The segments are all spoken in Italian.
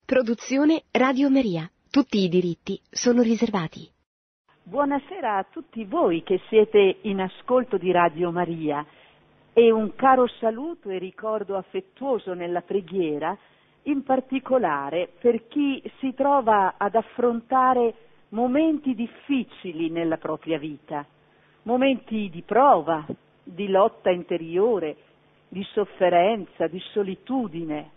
Produzione Radio Maria. Tutti i diritti sono riservati. Buonasera a tutti voi che siete in ascolto di Radio Maria e un caro saluto e ricordo affettuoso nella preghiera, in particolare per chi si trova ad affrontare momenti difficili nella propria vita, momenti di prova, di lotta interiore, di sofferenza, di solitudine.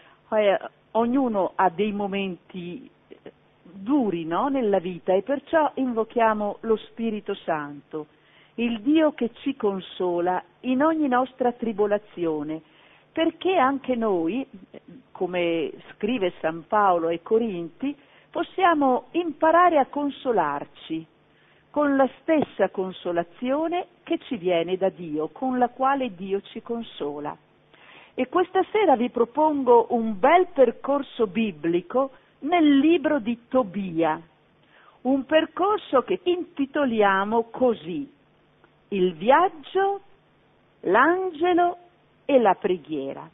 Ognuno ha dei momenti duri, no, nella vita, e perciò invochiamo lo Spirito Santo, il Dio che ci consola in ogni nostra tribolazione, perché anche noi, come scrive San Paolo ai Corinti, possiamo imparare a consolarci con la stessa consolazione che ci viene da Dio, con la quale Dio ci consola. E questa sera vi propongo un bel percorso biblico nel libro di Tobia, un percorso che intitoliamo così: il viaggio, l'angelo e la preghiera.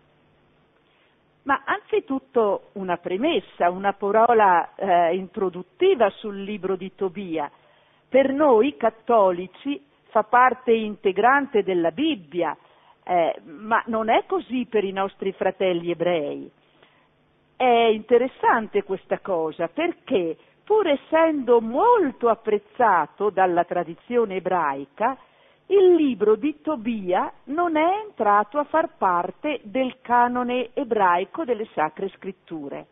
Ma anzitutto una premessa, una parola introduttiva sul libro di Tobia. Per noi cattolici fa parte integrante della Bibbia, ma non è così per i nostri fratelli ebrei. È interessante questa cosa perché, pur essendo molto apprezzato dalla tradizione ebraica, il libro di Tobia non è entrato a far parte del canone ebraico delle Sacre Scritture.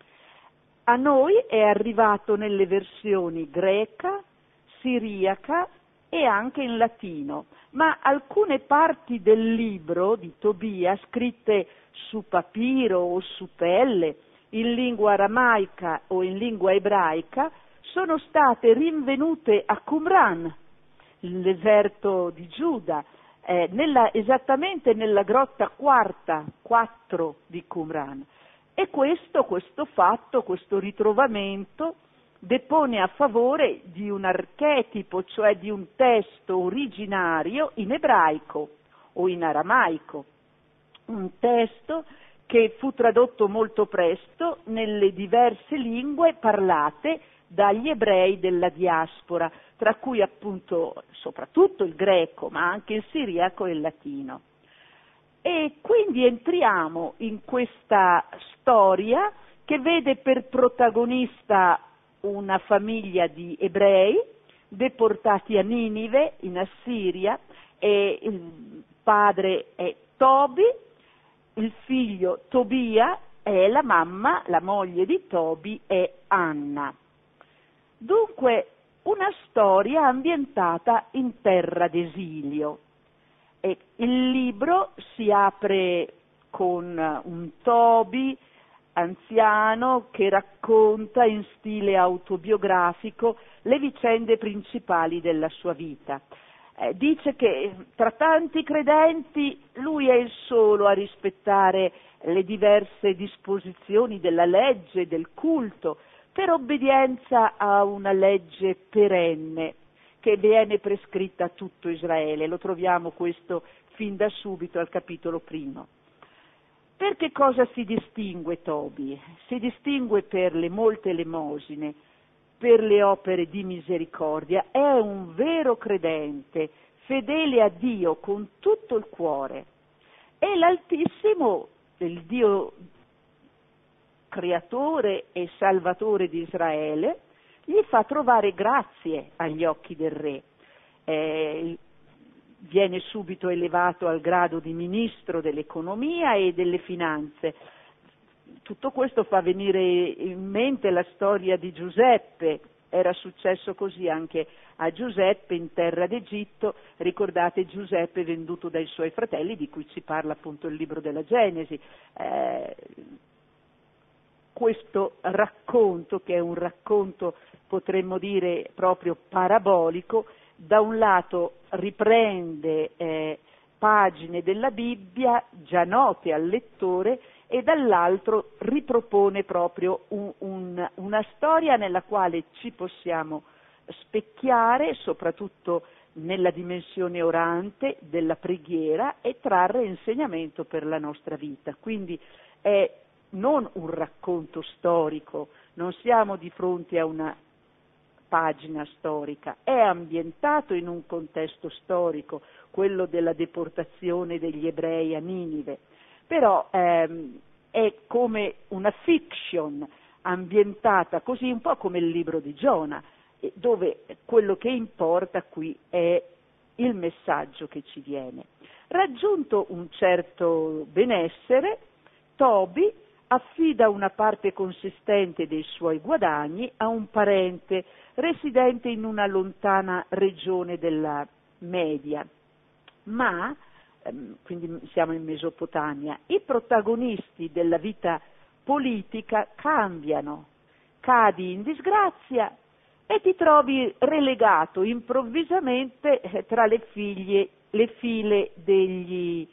A noi è arrivato nelle versioni greca, siriaca e anche in latino, ma alcune parti del libro di Tobia, scritte su papiro o su pelle, in lingua aramaica o in lingua ebraica, sono state rinvenute a Qumran, il deserto di Giuda, esattamente nella grotta quarta, 4 di Qumran. E questo ritrovamento depone a favore di un archetipo, cioè di un testo originario in ebraico o in aramaico, un testo che fu tradotto molto presto nelle diverse lingue parlate dagli ebrei della diaspora, tra cui appunto soprattutto il greco, ma anche il siriaco e il latino. E quindi entriamo in questa storia che vede per protagonista una famiglia di ebrei deportati a Ninive, in Assiria, e il padre è Tobi, il figlio Tobia e la mamma, la moglie di Tobi, è Anna. Dunque, una storia ambientata in terra d'esilio. E il libro si apre con un Tobi anziano che racconta in stile autobiografico le vicende principali della sua vita. Dice che tra tanti credenti lui è il solo a rispettare le diverse disposizioni della legge, del culto, per obbedienza a una legge perenne che viene prescritta a tutto Israele. Lo troviamo questo fin da subito al capitolo 1. Per che cosa si distingue Tobi? Si distingue per le molte elemosine, per le opere di misericordia. È un vero credente, fedele a Dio con tutto il cuore. E l'Altissimo, il Dio creatore e salvatore di Israele, gli fa trovare grazie agli occhi del re. Viene subito elevato al grado di ministro dell'economia e delle finanze. Tutto questo fa venire in mente la storia di Giuseppe. Era successo così anche a Giuseppe in terra d'Egitto. Ricordate Giuseppe venduto dai suoi fratelli, di cui ci parla appunto il libro della Genesi. Questo racconto, che è un racconto potremmo dire proprio parabolico, da un lato riprende pagine della Bibbia già note al lettore e dall'altro ripropone proprio una storia nella quale ci possiamo specchiare, soprattutto nella dimensione orante della preghiera, e trarre insegnamento per la nostra vita. Quindi è non un racconto storico, non siamo di fronte a una pagina storica, è ambientato in un contesto storico, quello della deportazione degli ebrei a Ninive, però è come una fiction ambientata così, un po' come il libro di Giona, dove quello che importa qui è il messaggio che ci viene. Raggiunto un certo benessere, Tobi affida una parte consistente dei suoi guadagni a un parente residente in una lontana regione della Media, ma, quindi siamo in Mesopotamia, i protagonisti della vita politica cambiano, cadi in disgrazia e ti trovi relegato improvvisamente tra le file degli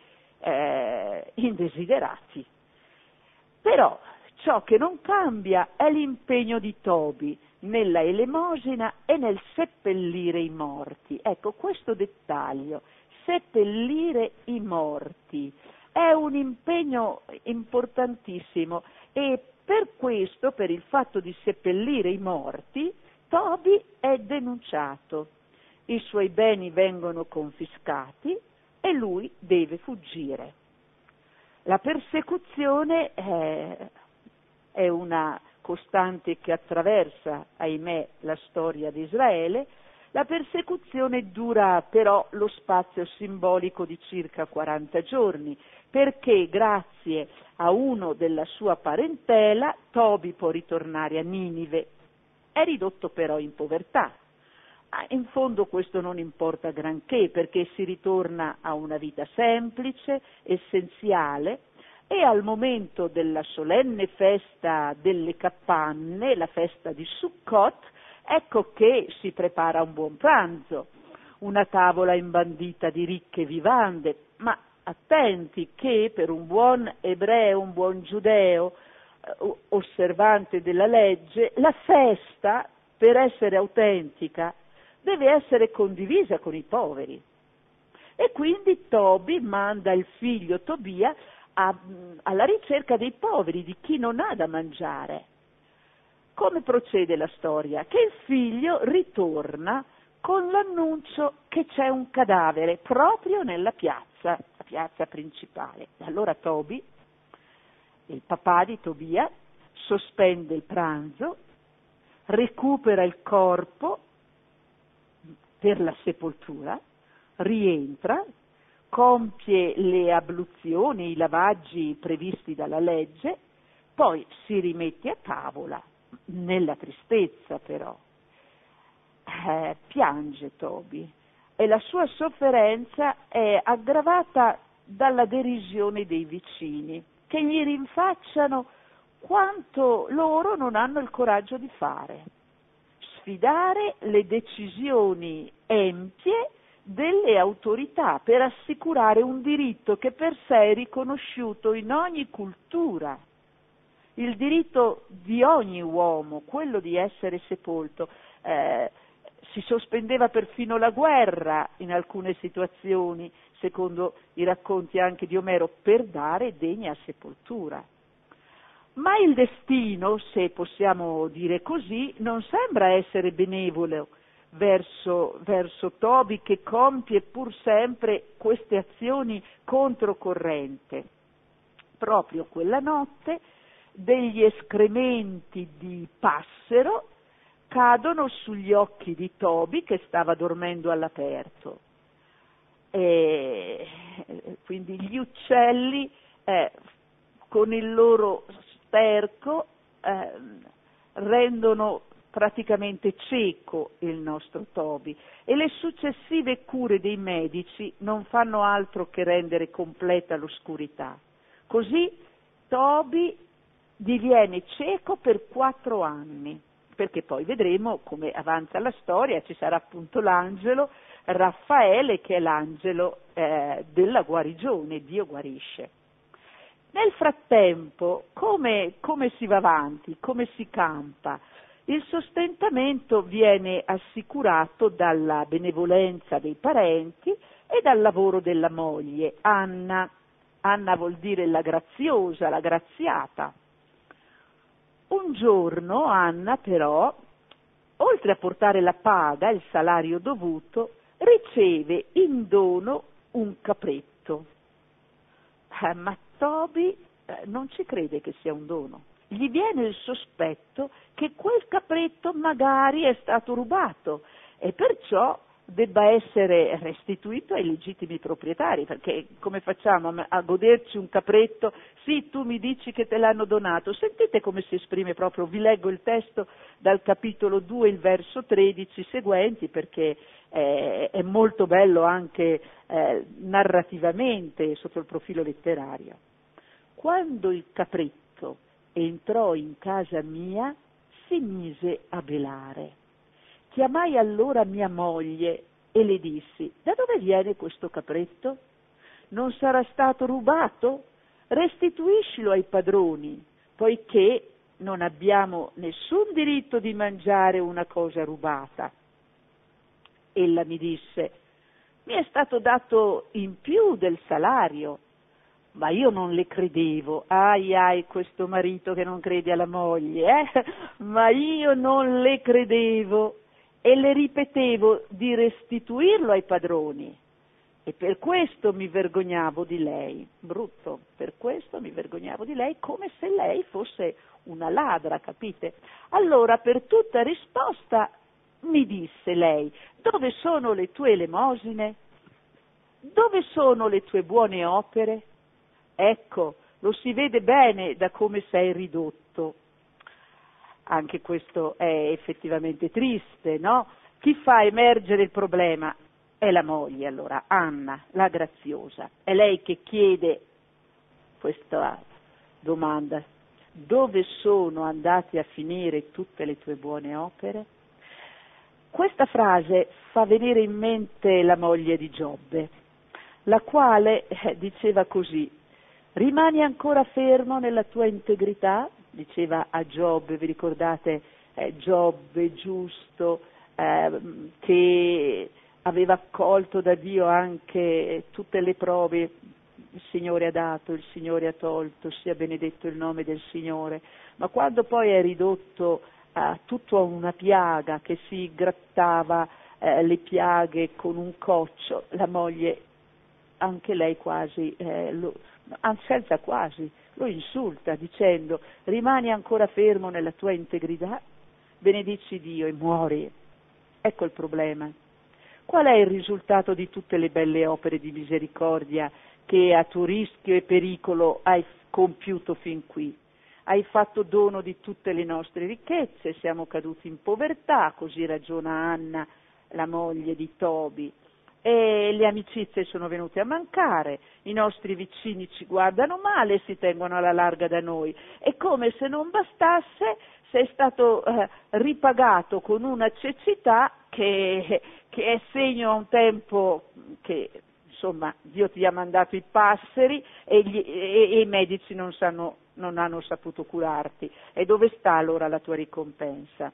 indesiderati. Però ciò che non cambia è l'impegno di Tobi nella elemosina e nel seppellire i morti. Ecco, questo dettaglio, seppellire i morti, è un impegno importantissimo e per questo, per il fatto di seppellire i morti, Tobi è denunciato. I suoi beni vengono confiscati e lui deve fuggire. La persecuzione è una costante che attraversa, ahimè, la storia di Israele. La persecuzione dura però lo spazio simbolico di circa 40 giorni, perché grazie a uno della sua parentela Tobi può ritornare a Ninive. È ridotto però in povertà. In fondo questo non importa granché, perché si ritorna a una vita semplice, essenziale, e al momento della solenne festa delle Cappanne, la festa di Sukkot, ecco che si prepara un buon pranzo, una tavola imbandita di ricche vivande, ma attenti che per un buon ebreo, un buon giudeo, osservante della legge, la festa, per essere autentica, deve essere condivisa con i poveri. E quindi Tobi manda il figlio Tobia alla ricerca dei poveri, di chi non ha da mangiare. Come procede la storia? Che il figlio ritorna con l'annuncio che c'è un cadavere proprio nella piazza, la piazza principale. E allora Tobi, il papà di Tobia, sospende il pranzo, recupera il corpo per la sepoltura, rientra, compie le abluzioni, i lavaggi previsti dalla legge, poi si rimette a tavola, nella tristezza però. Piange Tobi e la sua sofferenza è aggravata dalla derisione dei vicini, che gli rinfacciano quanto loro non hanno il coraggio di fare: sfidare le decisioni empie delle autorità per assicurare un diritto che per sé è riconosciuto in ogni cultura, il diritto di ogni uomo, quello di essere sepolto. Si sospendeva perfino la guerra in alcune situazioni, secondo i racconti anche di Omero, per dare degna sepoltura. Ma il destino, se possiamo dire così, non sembra essere benevolo verso Tobi, che compie pur sempre queste azioni controcorrente. Proprio quella notte degli escrementi di passero cadono sugli occhi di Tobi, che stava dormendo all'aperto. E quindi gli uccelli con il loro sterco rendono praticamente cieco il nostro Tobi, e le successive cure dei medici non fanno altro che rendere completa l'oscurità. Così Tobi diviene cieco per 4 anni, perché poi vedremo come avanza la storia, ci sarà appunto l'angelo Raffaele, che è l'angelo della guarigione, Dio guarisce. Nel frattempo, come si va avanti, come si campa? Il sostentamento viene assicurato dalla benevolenza dei parenti e dal lavoro della moglie, Anna. Anna vuol dire la graziosa, la graziata. Un giorno Anna però, oltre a portare la paga, il salario dovuto, riceve in dono un capretto. Ma Toby non ci crede che sia un dono. Gli viene il sospetto che quel capretto magari è stato rubato e perciò debba essere restituito ai legittimi proprietari, perché come facciamo a goderci un capretto? Sì, tu mi dici che te l'hanno donato. Sentite come si esprime proprio, vi leggo il testo dal capitolo 2, il verso 13 seguenti, perché è molto bello anche narrativamente sotto il profilo letterario. Quando il capretto entrò in casa mia, si mise a belare. Chiamai allora mia moglie e le dissi: da dove viene questo capretto? Non sarà stato rubato? Restituiscilo ai padroni, poiché non abbiamo nessun diritto di mangiare una cosa rubata. Ella mi disse: mi è stato dato in più del salario. Ma io non le credevo. Ai, questo marito che non crede alla moglie, Ma io non le credevo e le ripetevo di restituirlo ai padroni. E per questo mi vergognavo di lei. Brutto, per questo mi vergognavo di lei, come se lei fosse una ladra, capite? Allora, per tutta risposta, mi disse lei: dove sono le tue elemosine? Dove sono le tue buone opere? Ecco, lo si vede bene da come sei ridotto. Anche questo è effettivamente triste, no? Chi fa emergere il problema? È la moglie, allora, Anna, la graziosa. È lei che chiede questa domanda: dove sono andate a finire tutte le tue buone opere? Questa frase fa venire in mente la moglie di Giobbe, la quale diceva così: rimani ancora fermo nella tua integrità, diceva a Giobbe, vi ricordate Giobbe giusto, che aveva accolto da Dio anche tutte le prove, il Signore ha dato, il Signore ha tolto, sia benedetto il nome del Signore, ma quando poi è ridotto tutto a una piaga, che si grattava le piaghe con un coccio, la moglie, anche lei quasi, senza quasi, lo insulta dicendo: rimani ancora fermo nella tua integrità, benedici Dio e muori. Ecco il problema. Qual è il risultato di tutte le belle opere di misericordia che a tuo rischio e pericolo hai compiuto fin qui? Hai fatto dono di tutte le nostre ricchezze, siamo caduti in povertà, così ragiona Anna, la moglie di Tobi, e le amicizie sono venute a mancare, i nostri vicini ci guardano male, si tengono alla larga da noi, e come se non bastasse sei stato ripagato con una cecità che è segno a un tempo che, insomma, Dio ti ha mandato i passeri e i medici non hanno saputo curarti. E dove sta allora la tua ricompensa?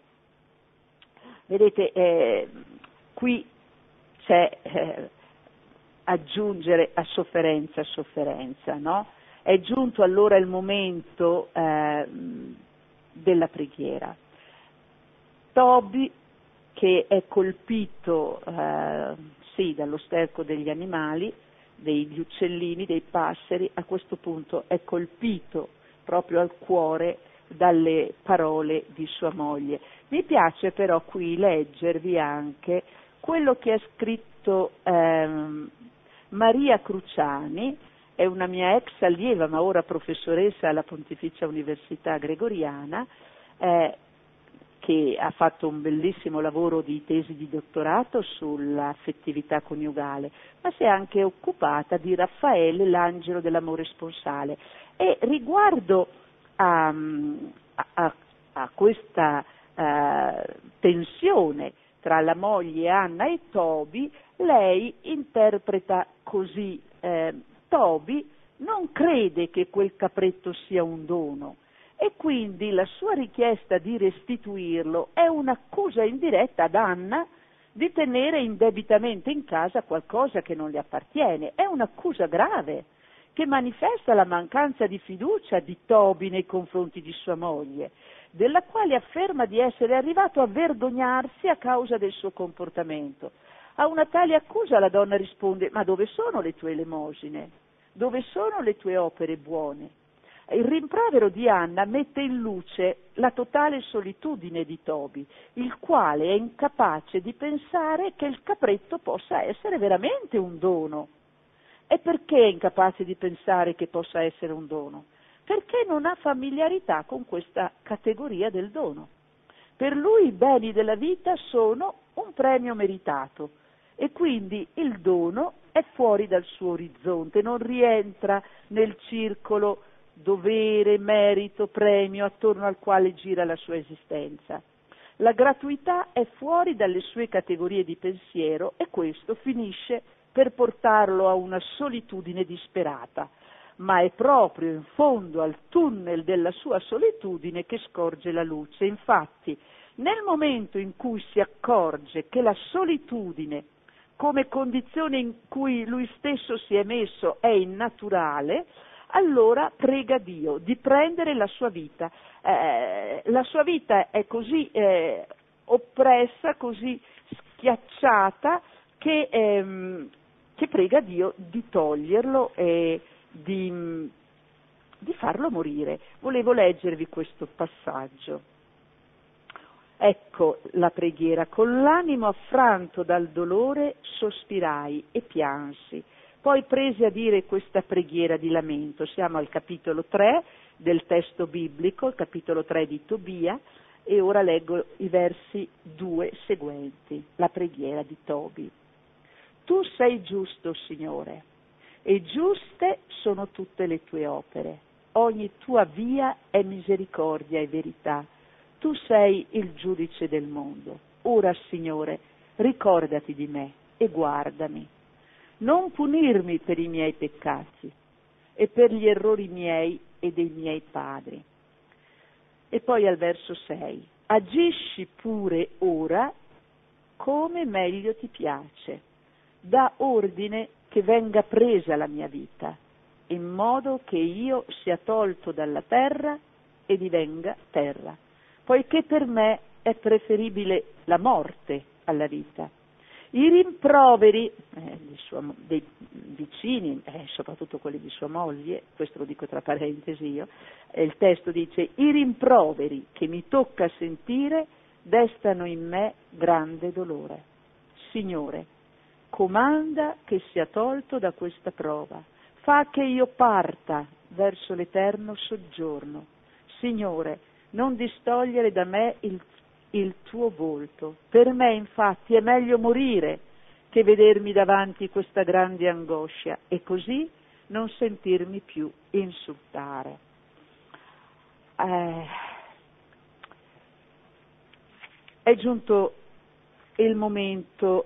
Vedete, qui c'è aggiungere a sofferenza, no? È giunto allora il momento della preghiera. Tobi, che è colpito sì dallo sterco degli animali, degli uccellini, dei passeri, a questo punto è colpito proprio al cuore dalle parole di sua moglie. Mi piace però qui leggervi anche quello che ha scritto Maria Cruciani, è una mia ex allieva ma ora professoressa alla Pontificia Università Gregoriana, che ha fatto un bellissimo lavoro di tesi di dottorato sull'affettività coniugale, ma si è anche occupata di Raffaele, l'angelo dell'amore sponsale. E riguardo a questa tensione tra la moglie Anna e Tobi, lei interpreta così: Tobi non crede che quel capretto sia un dono e quindi la sua richiesta di restituirlo è un'accusa indiretta ad Anna di tenere indebitamente in casa qualcosa che non le appartiene. È un'accusa grave che manifesta la mancanza di fiducia di Tobi nei confronti di sua moglie. della quale afferma di essere arrivato a vergognarsi a causa del suo comportamento. A una tale accusa la donna risponde: ma dove sono le tue elemosine? Dove sono le tue opere buone? Il rimprovero di Anna mette in luce la totale solitudine di Tobi, il quale è incapace di pensare che il capretto possa essere veramente un dono. E perché è incapace di pensare che possa essere un dono? Perché non ha familiarità con questa categoria del dono. Per lui i beni della vita sono un premio meritato e quindi il dono è fuori dal suo orizzonte, non rientra nel circolo dovere, merito, premio attorno al quale gira la sua esistenza. La gratuità è fuori dalle sue categorie di pensiero e questo finisce per portarlo a una solitudine disperata, ma è proprio in fondo al tunnel della sua solitudine che scorge la luce. Infatti, nel momento in cui si accorge che la solitudine, come condizione in cui lui stesso si è messo, è innaturale, allora prega Dio di prendere la sua vita. La sua vita è così oppressa, così schiacciata, che prega Dio di toglierlo e di farlo morire. Volevo leggervi questo passaggio. Ecco la preghiera: con l'animo affranto dal dolore sospirai e piansi. Poi prese a dire questa preghiera di lamento. Siamo al capitolo 3 del testo biblico, il capitolo 3 di Tobia, e ora leggo i versi 2 seguenti, la preghiera di Tobi. Tu sei giusto, Signore, e giuste sono tutte le tue opere. Ogni tua via è misericordia e verità. Tu sei il giudice del mondo. Ora, Signore, ricordati di me e guardami. Non punirmi per i miei peccati e per gli errori miei e dei miei padri. E poi al verso 6. Agisci pure ora come meglio ti piace. Da ordine che venga presa la mia vita, in modo che io sia tolto dalla terra e divenga terra, poiché per me è preferibile la morte alla vita. I rimproveri dei vicini, soprattutto quelli di sua moglie, questo lo dico tra parentesi io, il testo dice: i rimproveri che mi tocca sentire destano in me grande dolore. Signore, comanda che sia tolto da questa prova, fa che io parta verso l'eterno soggiorno. Signore, non distogliere da me il tuo volto. Per me, infatti, è meglio morire che vedermi davanti questa grande angoscia e così non sentirmi più insultare. È giunto il momento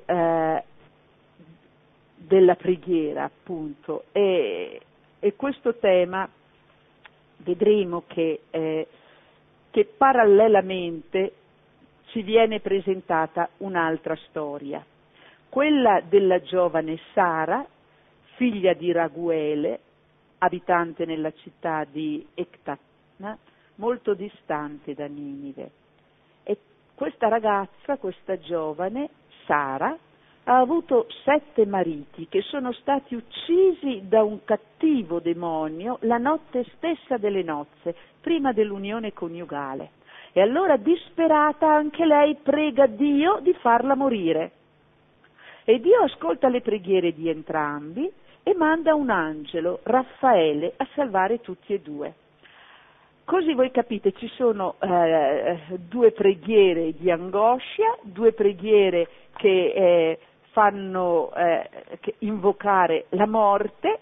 della preghiera, appunto, e questo tema vedremo che parallelamente ci viene presentata un'altra storia, quella della giovane Sara, figlia di Raguele, abitante nella città di Ecbatana, molto distante da Ninive. E questa ragazza, questa giovane, Sara, ha avuto 7 mariti che sono stati uccisi da un cattivo demonio la notte stessa delle nozze, prima dell'unione coniugale. E allora, disperata, anche lei prega Dio di farla morire. E Dio ascolta le preghiere di entrambi e manda un angelo, Raffaele, a salvare tutti e 2. Così voi capite, ci sono 2 preghiere di angoscia, 2 preghiere che fanno invocare la morte,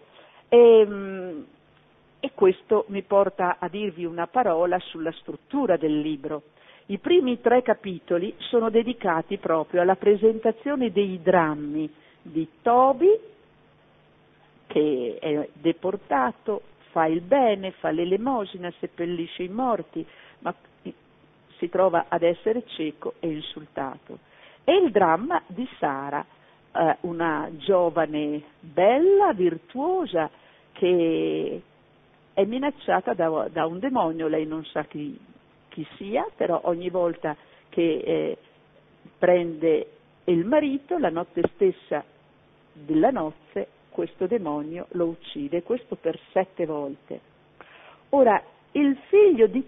e questo mi porta a dirvi una parola sulla struttura del libro. I primi 3 capitoli sono dedicati proprio alla presentazione dei drammi di Tobi, che è deportato, fa il bene, fa l'elemosina, seppellisce i morti, ma si trova ad essere cieco e insultato. E il dramma di Sara, una giovane bella, virtuosa, che è minacciata da un demonio, lei non sa chi chi sia, però ogni volta che prende il marito, la notte stessa della nozze, questo demonio lo uccide, questo per 7 volte. Ora, il figlio di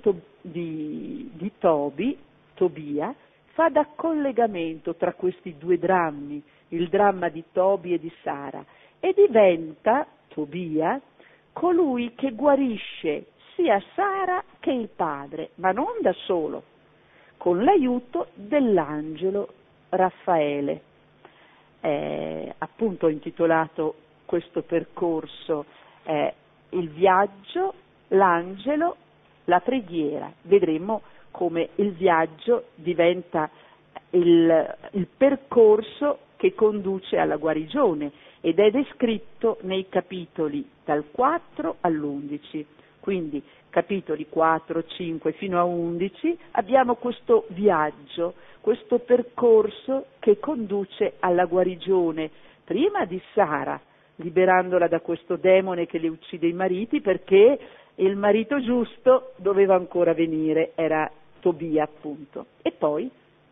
Tobia, fa da collegamento tra questi 2 drammi, il dramma di Tobi e di Sara, e diventa, Tobia, colui che guarisce sia Sara che il padre, ma non da solo, con l'aiuto dell'angelo Raffaele. Appunto ho intitolato questo percorso il viaggio, l'angelo, la preghiera. Vedremo come il viaggio diventa il percorso che conduce alla guarigione ed è descritto nei capitoli dal 4 all'11. Quindi capitoli 4, 5 fino a 11 abbiamo questo viaggio, questo percorso che conduce alla guarigione, prima di Sara, liberandola da questo demone che le uccide i mariti, perché il marito giusto doveva ancora venire, era Tobia appunto, e poi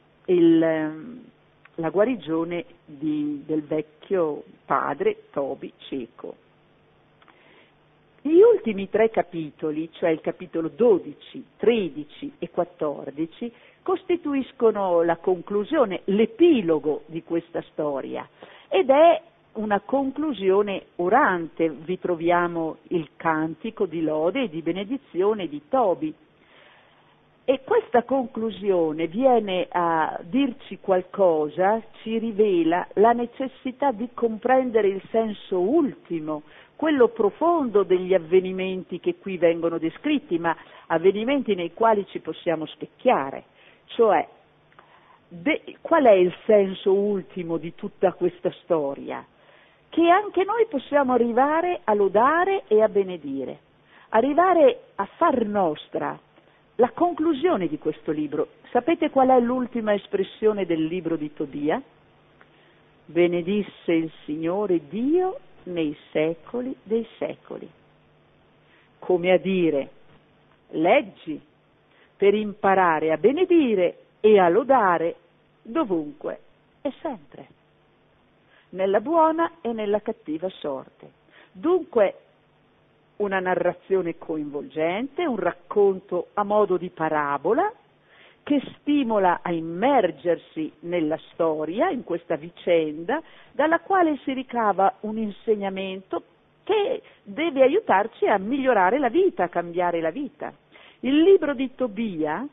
la guarigione del vecchio padre Tobi cieco. Gli ultimi 3 capitoli, cioè il capitolo 12, 13 e 14, costituiscono la conclusione, l'epilogo di questa storia, ed è una conclusione orante. Vi troviamo il cantico di lode e di benedizione di Tobi. E questa conclusione viene a dirci qualcosa, ci rivela la necessità di comprendere il senso ultimo, quello profondo degli avvenimenti che qui vengono descritti, ma avvenimenti nei quali ci possiamo specchiare. Cioè, qual è il senso ultimo di tutta questa storia? Che anche noi possiamo arrivare a lodare e a benedire, arrivare a far nostra la conclusione di questo libro. Sapete qual è l'ultima espressione del libro di Tobia? Benedisse il Signore Dio nei secoli dei secoli. Come a dire, leggi per imparare a benedire e a lodare dovunque e sempre, nella buona e nella cattiva sorte. Dunque, una narrazione coinvolgente, un racconto a modo di parabola che stimola a immergersi nella storia, in questa vicenda, dalla quale si ricava un insegnamento che deve aiutarci a migliorare la vita, a cambiare la vita. Il libro di Tobia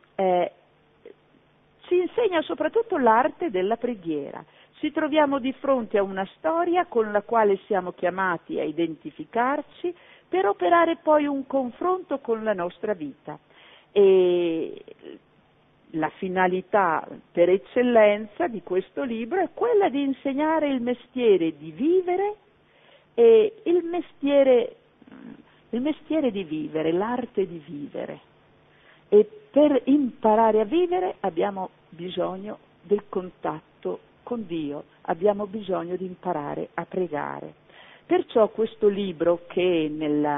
ci insegna soprattutto l'arte della preghiera. Ci troviamo di fronte a una storia con la quale siamo chiamati a identificarci per operare poi un confronto con la nostra vita. E la finalità per eccellenza di questo libro è quella di insegnare il mestiere di vivere e il mestiere di vivere, l'arte di vivere. E per imparare a vivere abbiamo bisogno del contatto con Dio, abbiamo bisogno di imparare a pregare. Perciò questo libro, che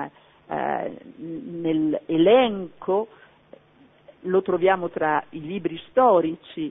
nell'elenco lo troviamo tra i libri storici,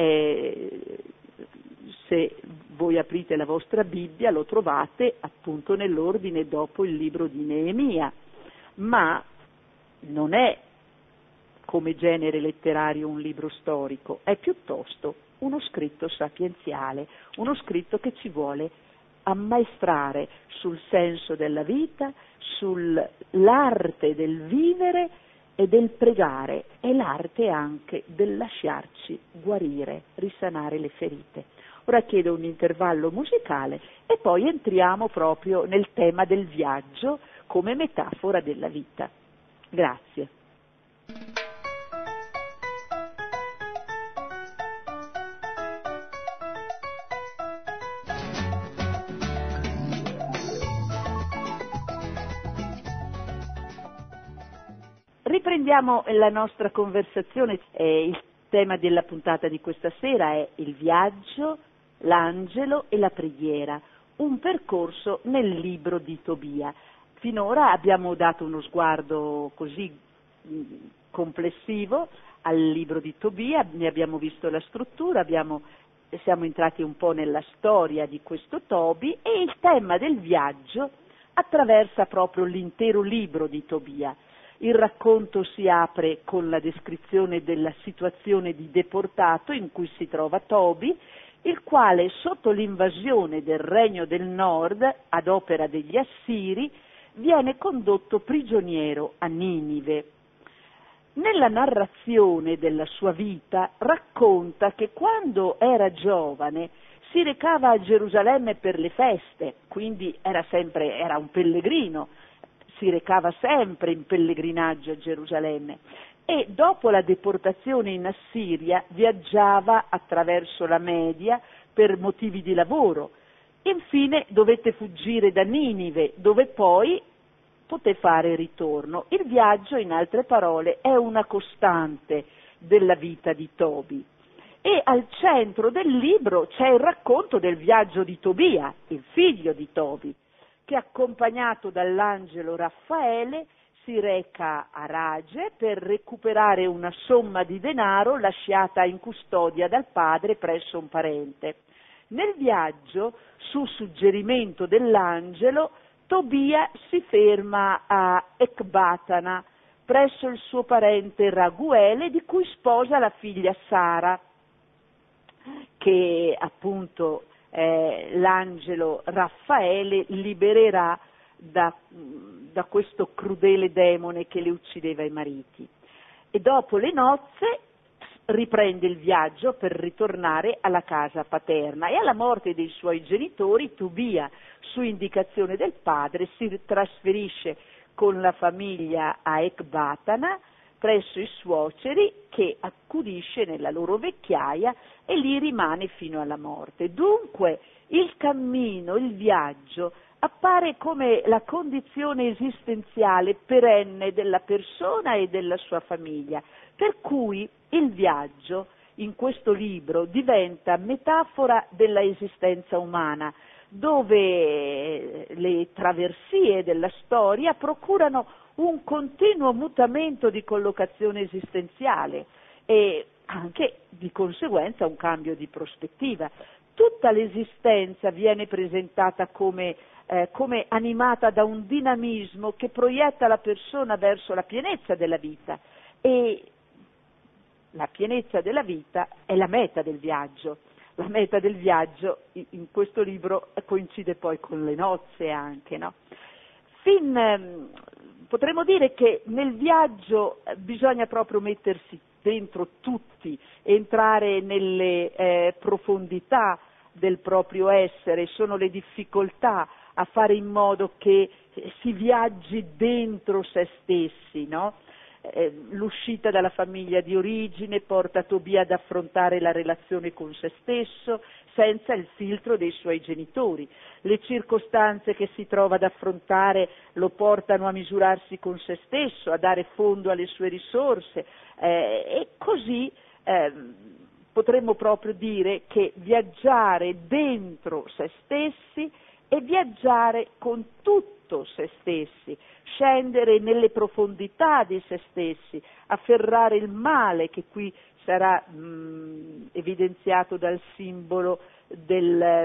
se voi aprite la vostra Bibbia lo trovate appunto nell'ordine dopo il libro di Neemia, ma non è come genere letterario un libro storico, è piuttosto uno scritto sapienziale, uno scritto che ci vuole ammaestrare sul senso della vita, sull'arte del vivere e del pregare, e l'arte anche del lasciarci guarire, risanare le ferite. Ora chiedo un intervallo musicale e poi entriamo proprio nel tema del viaggio come metafora della vita. Grazie. Riprendiamo la nostra conversazione. Il tema della puntata di questa sera è il viaggio, l'angelo e la preghiera, un percorso nel libro di Tobia. Finora abbiamo dato uno sguardo così complessivo al libro di Tobia, ne abbiamo visto la struttura, siamo entrati un po' nella storia di questo Tobi, e il tema del viaggio attraversa proprio l'intero libro di Tobia. Il racconto si apre con la descrizione della situazione di deportato in cui si trova Tobi, il quale sotto l'invasione del Regno del Nord ad opera degli Assiri viene condotto prigioniero a Ninive. Nella narrazione della sua vita racconta che quando era giovane si recava a Gerusalemme per le feste, quindi era un pellegrino, si recava sempre in pellegrinaggio a Gerusalemme, e dopo la deportazione in Assiria viaggiava attraverso la Media per motivi di lavoro. Infine dovette fuggire da Ninive, dove poi poté fare ritorno. Il viaggio, in altre parole, è una costante della vita di Tobi. E al centro del libro c'è il racconto del viaggio di Tobia, il figlio di Tobi, che accompagnato dall'angelo Raffaele si reca a Rage per recuperare una somma di denaro lasciata in custodia dal padre presso un parente. Nel viaggio, su suggerimento dell'angelo, Tobia si ferma a Ecbatana, presso il suo parente Raguele, di cui sposa la figlia Sara, che appunto l'angelo Raffaele libererà da questo crudele demone che le uccideva i mariti. E dopo le nozze riprende il viaggio per ritornare alla casa paterna, e alla morte dei suoi genitori Tobia, su indicazione del padre, si trasferisce con la famiglia a Ecbatana presso i suoceri, che accudisce nella loro vecchiaia e lì rimane fino alla morte. Dunque il cammino, il viaggio, appare come la condizione esistenziale perenne della persona e della sua famiglia, per cui il viaggio in questo libro diventa metafora della esistenza umana, dove le traversie della storia procurano un continuo mutamento di collocazione esistenziale e anche di conseguenza un cambio di prospettiva. Tutta l'esistenza viene presentata come animata da un dinamismo che proietta la persona verso la pienezza della vita, e la pienezza della vita è la meta del viaggio. La meta del viaggio in questo libro coincide poi con le nozze anche, no? Potremmo dire che nel viaggio bisogna proprio mettersi dentro tutti, entrare nelle profondità del proprio essere, sono le difficoltà a fare in modo che si viaggi dentro se stessi, no? L'uscita dalla famiglia di origine porta Tobia ad affrontare la relazione con se stesso senza il filtro dei suoi genitori. Le circostanze che si trova ad affrontare lo portano a misurarsi con se stesso, a dare fondo alle sue risorse, e così potremmo proprio dire che viaggiare dentro se stessi e viaggiare con tutto se stessi, scendere nelle profondità di se stessi, afferrare il male che qui sarà evidenziato dal simbolo della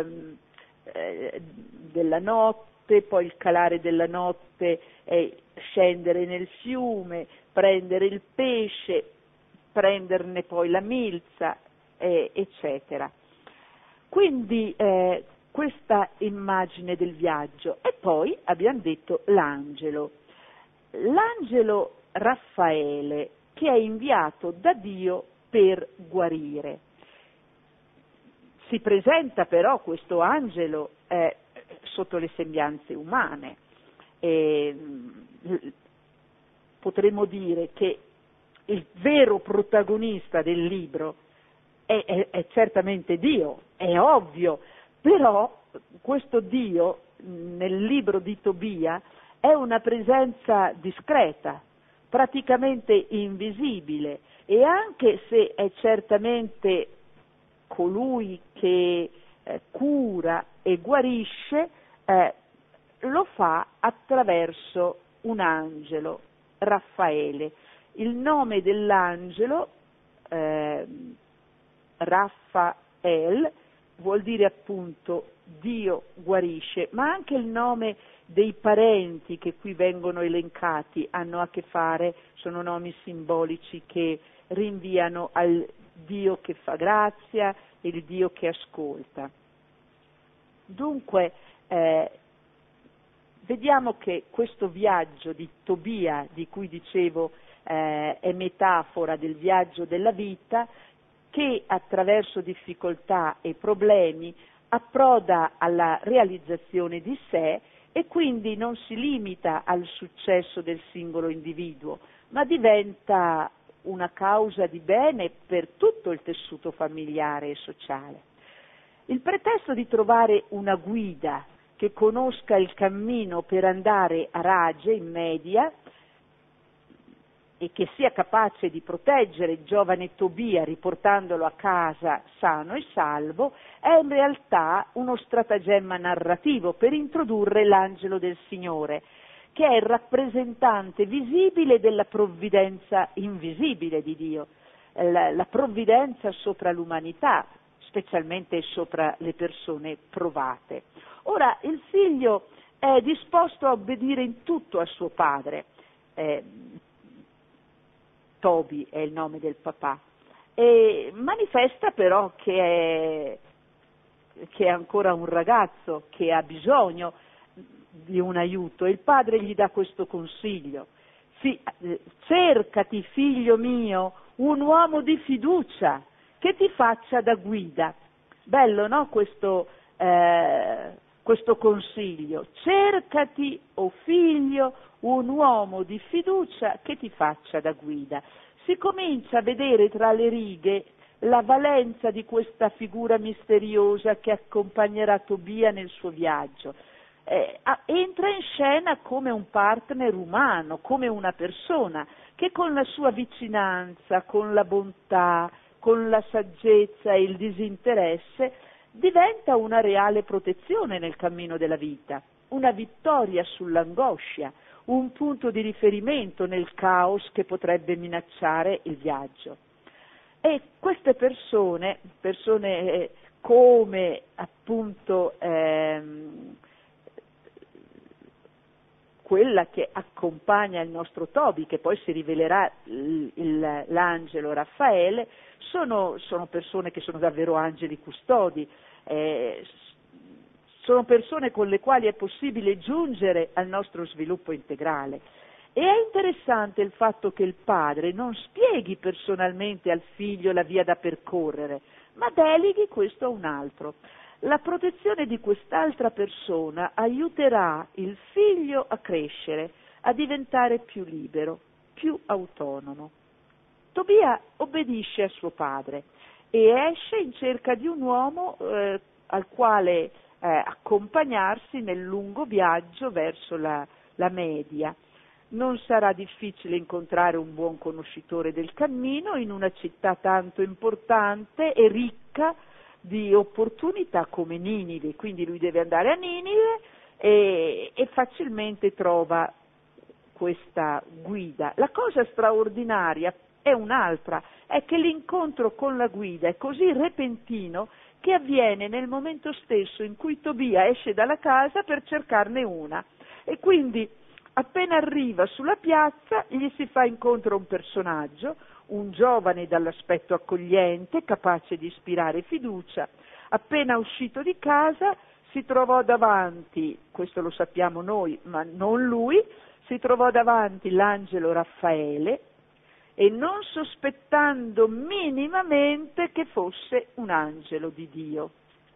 notte, poi il calare della notte, scendere nel fiume, prendere il pesce, prenderne poi la milza, eccetera. Quindi questa immagine del viaggio. E poi abbiamo detto l'angelo Raffaele, che è inviato da Dio per guarire. Si presenta però questo angelo sotto le sembianze umane. Potremmo dire che il vero protagonista del libro è certamente Dio, è ovvio, però questo Dio nel libro di Tobia è una presenza discreta, praticamente invisibile, e anche se è certamente colui che cura e guarisce, lo fa attraverso un angelo, Raffaele, Il nome dell'angelo, Raffael, vuol dire appunto Dio guarisce, ma anche il nome dei parenti che qui vengono elencati hanno a che fare, sono nomi simbolici che rinviano al Dio che fa grazia, il Dio che ascolta. Dunque, vediamo che questo viaggio di Tobia, di cui dicevo è metafora del viaggio della vita, che attraverso difficoltà e problemi approda alla realizzazione di sé e quindi non si limita al successo del singolo individuo, ma diventa una causa di bene per tutto il tessuto familiare e sociale. Il pretesto di trovare una guida che conosca il cammino per andare a Rage in Media e che sia capace di proteggere il giovane Tobia riportandolo a casa sano e salvo, è in realtà uno stratagemma narrativo per introdurre l'angelo del Signore, che è il rappresentante visibile della provvidenza invisibile di Dio, la provvidenza sopra l'umanità, specialmente sopra le persone provate. Ora, il figlio è disposto a obbedire in tutto a suo padre, Tobi è il nome del papà, e manifesta però che è ancora un ragazzo, che ha bisogno di un aiuto, e il padre gli dà questo consiglio: cercati, figlio mio, un uomo di fiducia che ti faccia da guida. Bello, no? Questo consiglio: cercati, o figlio, un uomo di fiducia che ti faccia da guida. Si comincia a vedere tra le righe la valenza di questa figura misteriosa che accompagnerà Tobia nel suo viaggio. Entra in scena come un partner umano, come una persona che con la sua vicinanza, con la bontà, con la saggezza e il disinteresse diventa una reale protezione nel cammino della vita, una vittoria sull'angoscia, un punto di riferimento nel caos che potrebbe minacciare il viaggio. E queste persone come appunto quella che accompagna il nostro Tobi, che poi si rivelerà l'angelo Raffaele, sono persone che sono davvero angeli custodi, sono persone con le quali è possibile giungere al nostro sviluppo integrale. E è interessante il fatto che il padre non spieghi personalmente al figlio la via da percorrere, ma deleghi questo a un altro. La protezione di quest'altra persona aiuterà il figlio a crescere, a diventare più libero, più autonomo. Tobia obbedisce a suo padre e esce in cerca di un uomo al quale accompagnarsi nel lungo viaggio verso la Media. Non sarà difficile incontrare un buon conoscitore del cammino in una città tanto importante e ricca di opportunità come Ninive, quindi lui deve andare a Ninive e facilmente trova questa guida. La cosa straordinaria è un'altra, è che l'incontro con la guida è così repentino che avviene nel momento stesso in cui Tobia esce dalla casa per cercarne una, e quindi appena arriva sulla piazza gli si fa incontro un personaggio, un giovane dall'aspetto accogliente, capace di ispirare fiducia. Appena uscito di casa si trovò davanti, questo lo sappiamo noi, ma non lui, si trovò davanti l'angelo Raffaele, e non sospettando minimamente che fosse un angelo di Dio.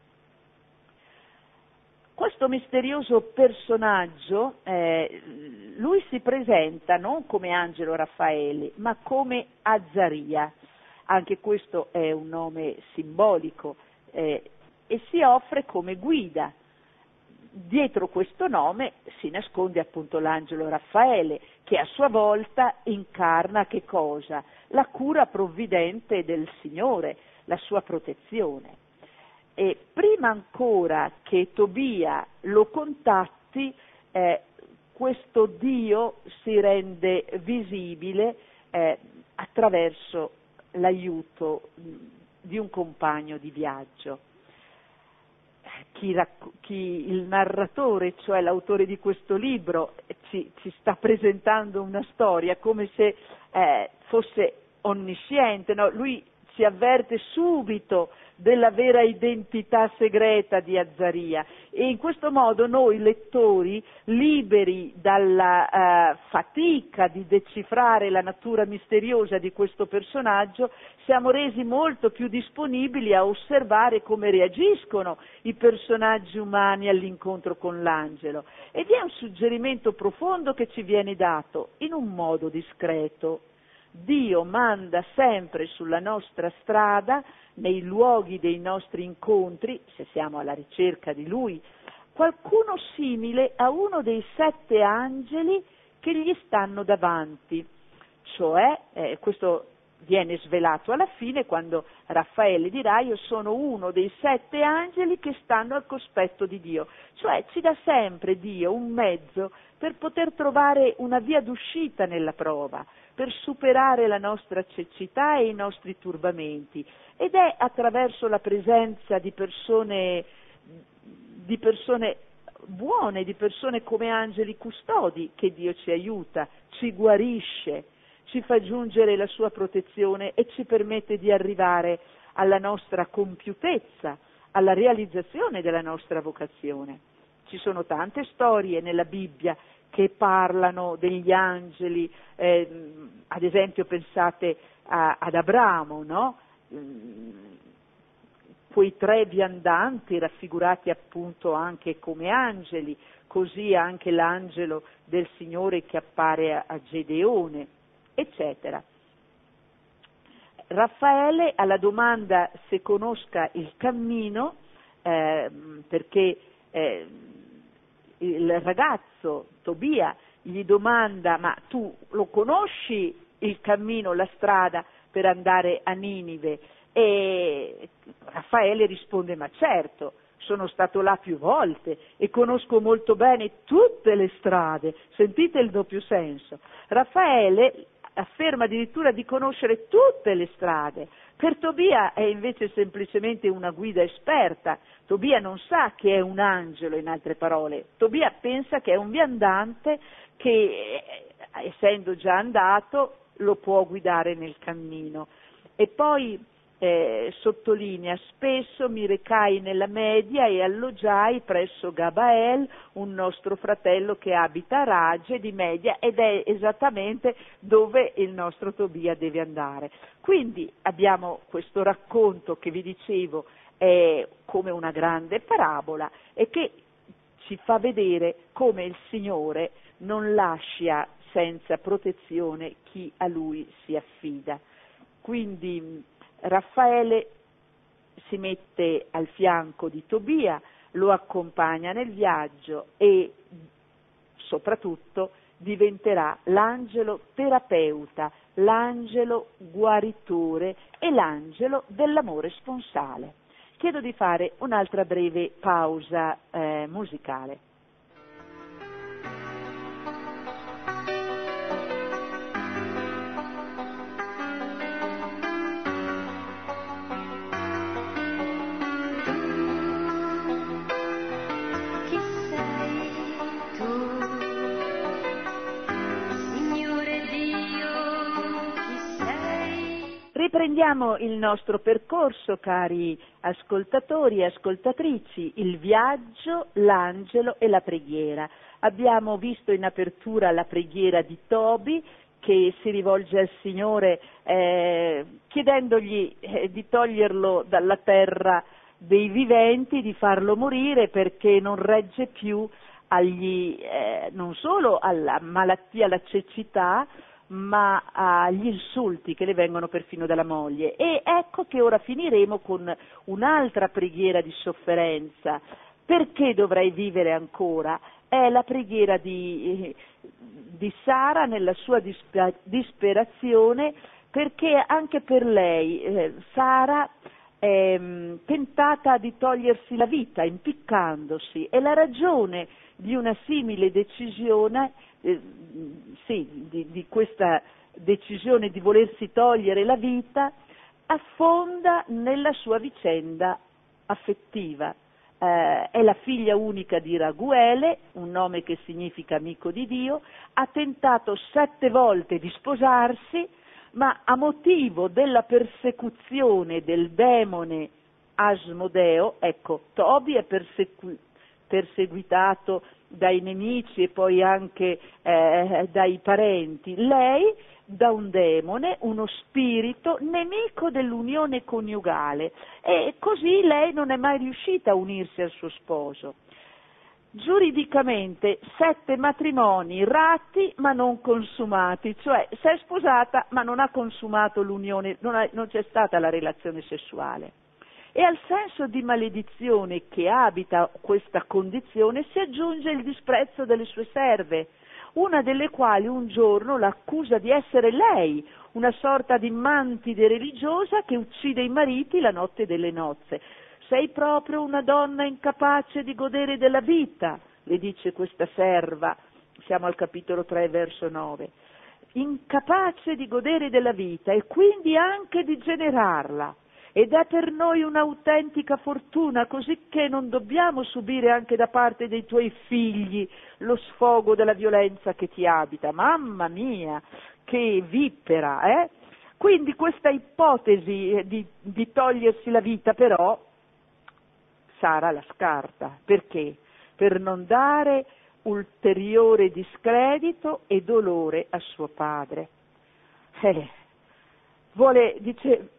Questo misterioso personaggio, lui si presenta non come angelo Raffaele, ma come Azzaria. Anche questo è un nome simbolico, e si offre come guida. Dietro questo nome si nasconde appunto l'angelo Raffaele, che a sua volta incarna che cosa? La cura provvidente del Signore, la sua protezione. E prima ancora che Tobia lo contatti, questo Dio si rende visibile attraverso l'aiuto di un compagno di viaggio. Il narratore, cioè l'autore di questo libro, ci sta presentando una storia come se fosse onnisciente, no? Lui ci avverte subito della vera identità segreta di Azzaria e in questo modo noi lettori, liberi dalla fatica di decifrare la natura misteriosa di questo personaggio, siamo resi molto più disponibili a osservare come reagiscono i personaggi umani all'incontro con l'angelo. Ed è un suggerimento profondo che ci viene dato in un modo discreto. Dio manda sempre sulla nostra strada, nei luoghi dei nostri incontri, se siamo alla ricerca di Lui, qualcuno simile a uno dei 7 angeli che gli stanno davanti. Cioè, questo viene svelato alla fine quando Raffaele dirà: io sono uno dei 7 angeli che stanno al cospetto di Dio. Cioè ci dà sempre Dio un mezzo per poter trovare una via d'uscita nella prova, per superare la nostra cecità e i nostri turbamenti, ed è attraverso la presenza di persone buone, di persone come angeli custodi che Dio ci aiuta, ci guarisce, ci fa giungere la sua protezione e ci permette di arrivare alla nostra compiutezza, alla realizzazione della nostra vocazione. Ci sono tante storie nella Bibbia che parlano degli angeli, ad esempio pensate ad Abramo, no? Quei 3 viandanti raffigurati appunto anche come angeli, così anche l'angelo del Signore che appare a Gedeone, eccetera. Raffaele alla domanda se conosca il cammino, perché il ragazzo Tobia gli domanda: ma tu lo conosci il cammino, la strada per andare a Ninive? E Raffaele risponde: ma certo, sono stato là più volte e conosco molto bene tutte le strade. Sentite il doppio senso. Raffaele afferma addirittura di conoscere tutte le strade. Per Tobia è invece semplicemente una guida esperta. Tobia non sa che è un angelo, in altre parole. Tobia pensa che è un viandante che, essendo già andato, lo può guidare nel cammino. E poi sottolinea: spesso mi recai nella Media e alloggiai presso Gabael, un nostro fratello che abita a Rage di Media, ed è esattamente dove il nostro Tobia deve andare. Quindi abbiamo questo racconto che vi dicevo è come una grande parabola e che ci fa vedere come il Signore non lascia senza protezione chi a Lui si affida. Quindi Raffaele si mette al fianco di Tobia, lo accompagna nel viaggio e soprattutto diventerà l'angelo terapeuta, l'angelo guaritore e l'angelo dell'amore sponsale. Chiedo di fare un'altra breve pausa musicale. Riprendiamo il nostro percorso, cari ascoltatori e ascoltatrici, il viaggio, l'angelo e la preghiera. Abbiamo visto in apertura la preghiera di Tobi, che si rivolge al Signore chiedendogli di toglierlo dalla terra dei viventi, di farlo morire perché non regge più non solo alla malattia, alla cecità, ma agli insulti che le vengono perfino dalla moglie. E ecco che ora finiremo con un'altra preghiera di sofferenza. Perché dovrei vivere ancora? È la preghiera di Sara nella sua disperazione, perché anche per lei Sara è tentata di togliersi la vita impiccandosi, e la ragione di una simile decisione di questa decisione di volersi togliere la vita, affonda nella sua vicenda affettiva. È la figlia unica di Raguele, un nome che significa amico di Dio, ha tentato 7 volte di sposarsi, ma a motivo della persecuzione del demone Asmodeo, ecco, Tobi è perseguitato dai nemici e poi anche dai parenti, lei da un demone, uno spirito nemico dell'unione coniugale, e così lei non è mai riuscita a unirsi al suo sposo. Giuridicamente 7 matrimoni ratti ma non consumati, cioè si è sposata ma non ha consumato l'unione, non c'è stata la relazione sessuale. E al senso di maledizione che abita questa condizione si aggiunge il disprezzo delle sue serve, una delle quali un giorno l'accusa di essere lei, una sorta di mantide religiosa che uccide i mariti la notte delle nozze. Sei proprio una donna incapace di godere della vita, le dice questa serva, siamo al capitolo 3, verso 9, incapace di godere della vita e quindi anche di generarla. Ed è per noi un'autentica fortuna, così che non dobbiamo subire anche da parte dei tuoi figli lo sfogo della violenza che ti abita. Mamma mia, che vipera, eh? Quindi questa ipotesi di togliersi la vita però Sara la scarta. Perché? Per non dare ulteriore discredito e dolore a suo padre. Dice,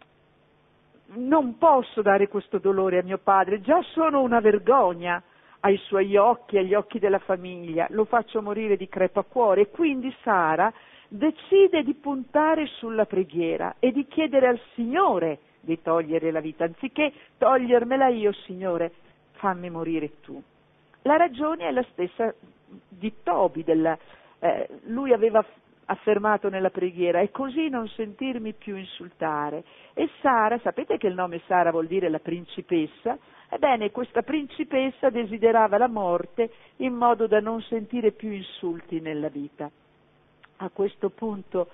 non posso dare questo dolore a mio padre, già sono una vergogna ai suoi occhi, agli occhi della famiglia, lo faccio morire di crepacuore. E quindi Sara decide di puntare sulla preghiera e di chiedere al Signore di togliere la vita, anziché togliermela io, Signore, fammi morire tu. La ragione è la stessa di Tobi, lui aveva affermato nella preghiera, e così non sentirmi più insultare. E Sara, sapete che il nome Sara vuol dire la principessa? Ebbene, questa principessa desiderava la morte in modo da non sentire più insulti nella vita. A questo punto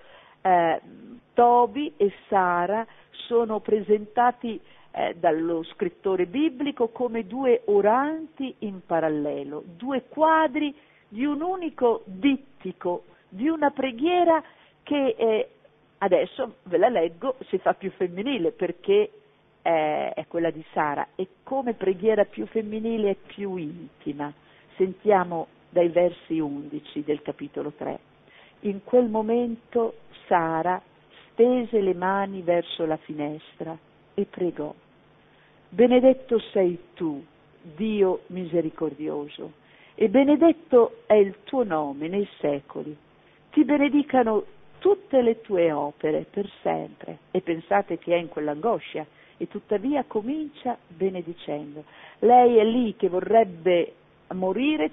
Tobi e Sara sono presentati dallo scrittore biblico come 2 oranti in parallelo, 2 quadri di un unico dittico, di una preghiera che adesso ve la leggo, si fa più femminile perché è quella di Sara, e come preghiera più femminile e più intima. Sentiamo dai versi 11 del capitolo 3. In quel momento Sara stese le mani verso la finestra e pregò: benedetto sei tu, Dio misericordioso, e benedetto è il tuo nome nei secoli. Ti benedicano tutte le tue opere per sempre. E pensate che è in quell'angoscia, e tuttavia comincia benedicendo. Lei è lì che vorrebbe morire,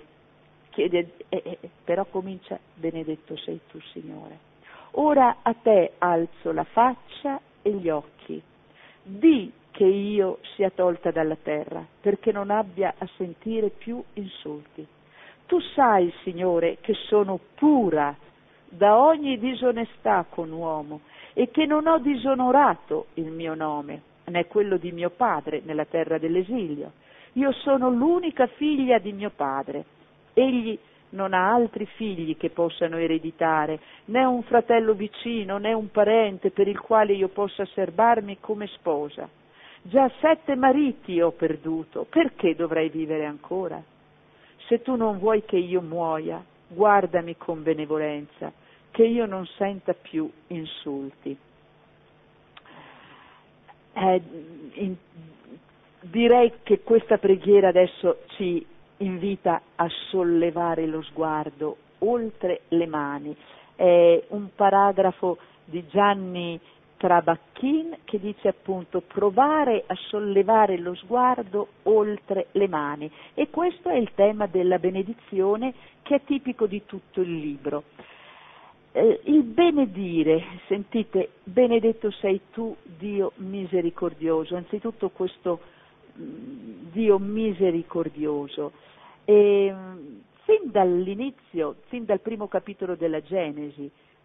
però comincia: benedetto sei tu, Signore. Ora a te alzo la faccia e gli occhi. Di che io sia tolta dalla terra, perché non abbia a sentire più insulti. Tu sai, Signore, che sono pura da ogni disonestà con uomo, e che non ho disonorato il mio nome, né quello di mio padre nella terra dell'esilio. Io sono l'unica figlia di mio padre. Egli non ha altri figli che possano ereditare, né un fratello vicino, né un parente per il quale io possa serbarmi come sposa. Già 7 mariti ho perduto, perché dovrei vivere ancora? Se tu non vuoi che io muoia, guardami con benevolenza, che io non senta più insulti. Direi che questa preghiera adesso ci invita a sollevare lo sguardo oltre le mani. È un paragrafo di Gianni Trabacchin che dice appunto provare a sollevare lo sguardo oltre le mani, e questo è il tema della benedizione che è tipico di tutto il libro. Il benedire, sentite, benedetto sei tu, Dio misericordioso, anzitutto questo Dio misericordioso. Fin dall'inizio, fin dal primo capitolo della Genesi,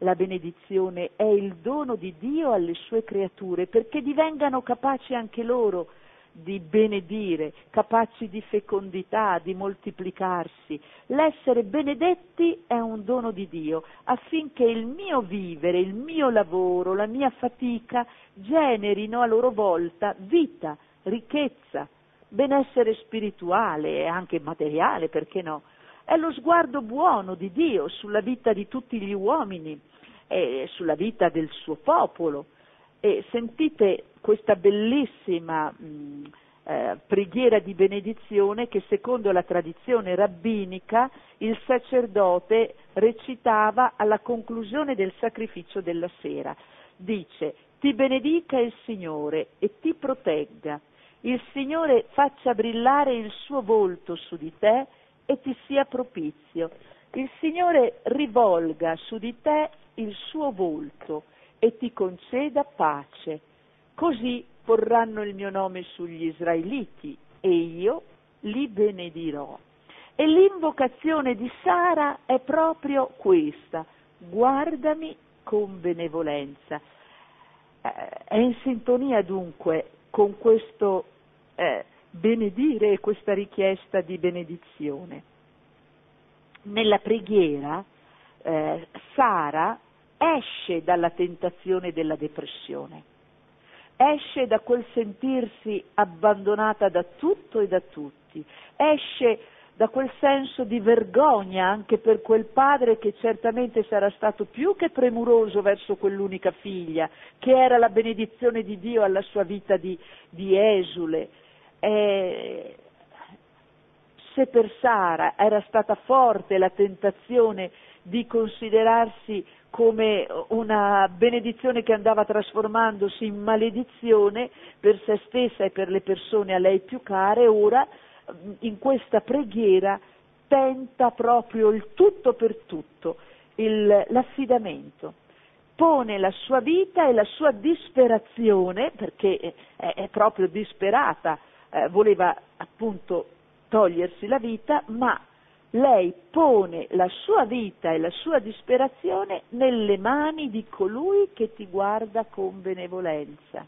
la benedizione è il dono di Dio alle sue creature, perché divengano capaci anche loro di benedire, capaci di fecondità, di moltiplicarsi. L'essere benedetti è un dono di Dio, affinché il mio vivere, il mio lavoro, la mia fatica generino a loro volta vita, ricchezza, benessere spirituale e anche materiale, perché no? È lo sguardo buono di Dio sulla vita di tutti gli uomini e sulla vita del suo popolo. E sentite questa bellissima preghiera di benedizione che secondo la tradizione rabbinica il sacerdote recitava alla conclusione del sacrificio della sera. Dice: ti benedica il Signore e ti protegga, il Signore faccia brillare il suo volto su di te e ti sia propizio, il Signore rivolga su di te il suo volto e ti conceda pace. Così porranno il mio nome sugli israeliti e io li benedirò. E l'invocazione di Sara è proprio questa: guardami con benevolenza. È in sintonia dunque con questo benedire e questa richiesta di benedizione. Nella preghiera Sara esce dalla tentazione della depressione, esce da quel sentirsi abbandonata da tutto e da tutti, esce da quel senso di vergogna anche per quel padre che certamente sarà stato più che premuroso verso quell'unica figlia, che era la benedizione di Dio alla sua vita di esule. Se per Sara era stata forte la tentazione di considerarsi come una benedizione che andava trasformandosi in maledizione per se stessa e per le persone a lei più care, ora in questa preghiera tenta proprio il tutto per tutto, l'affidamento. Pone la sua vita e la sua disperazione, perché è proprio disperata, voleva appunto togliersi la vita, ma lei pone la sua vita e la sua disperazione nelle mani di colui che ti guarda con benevolenza.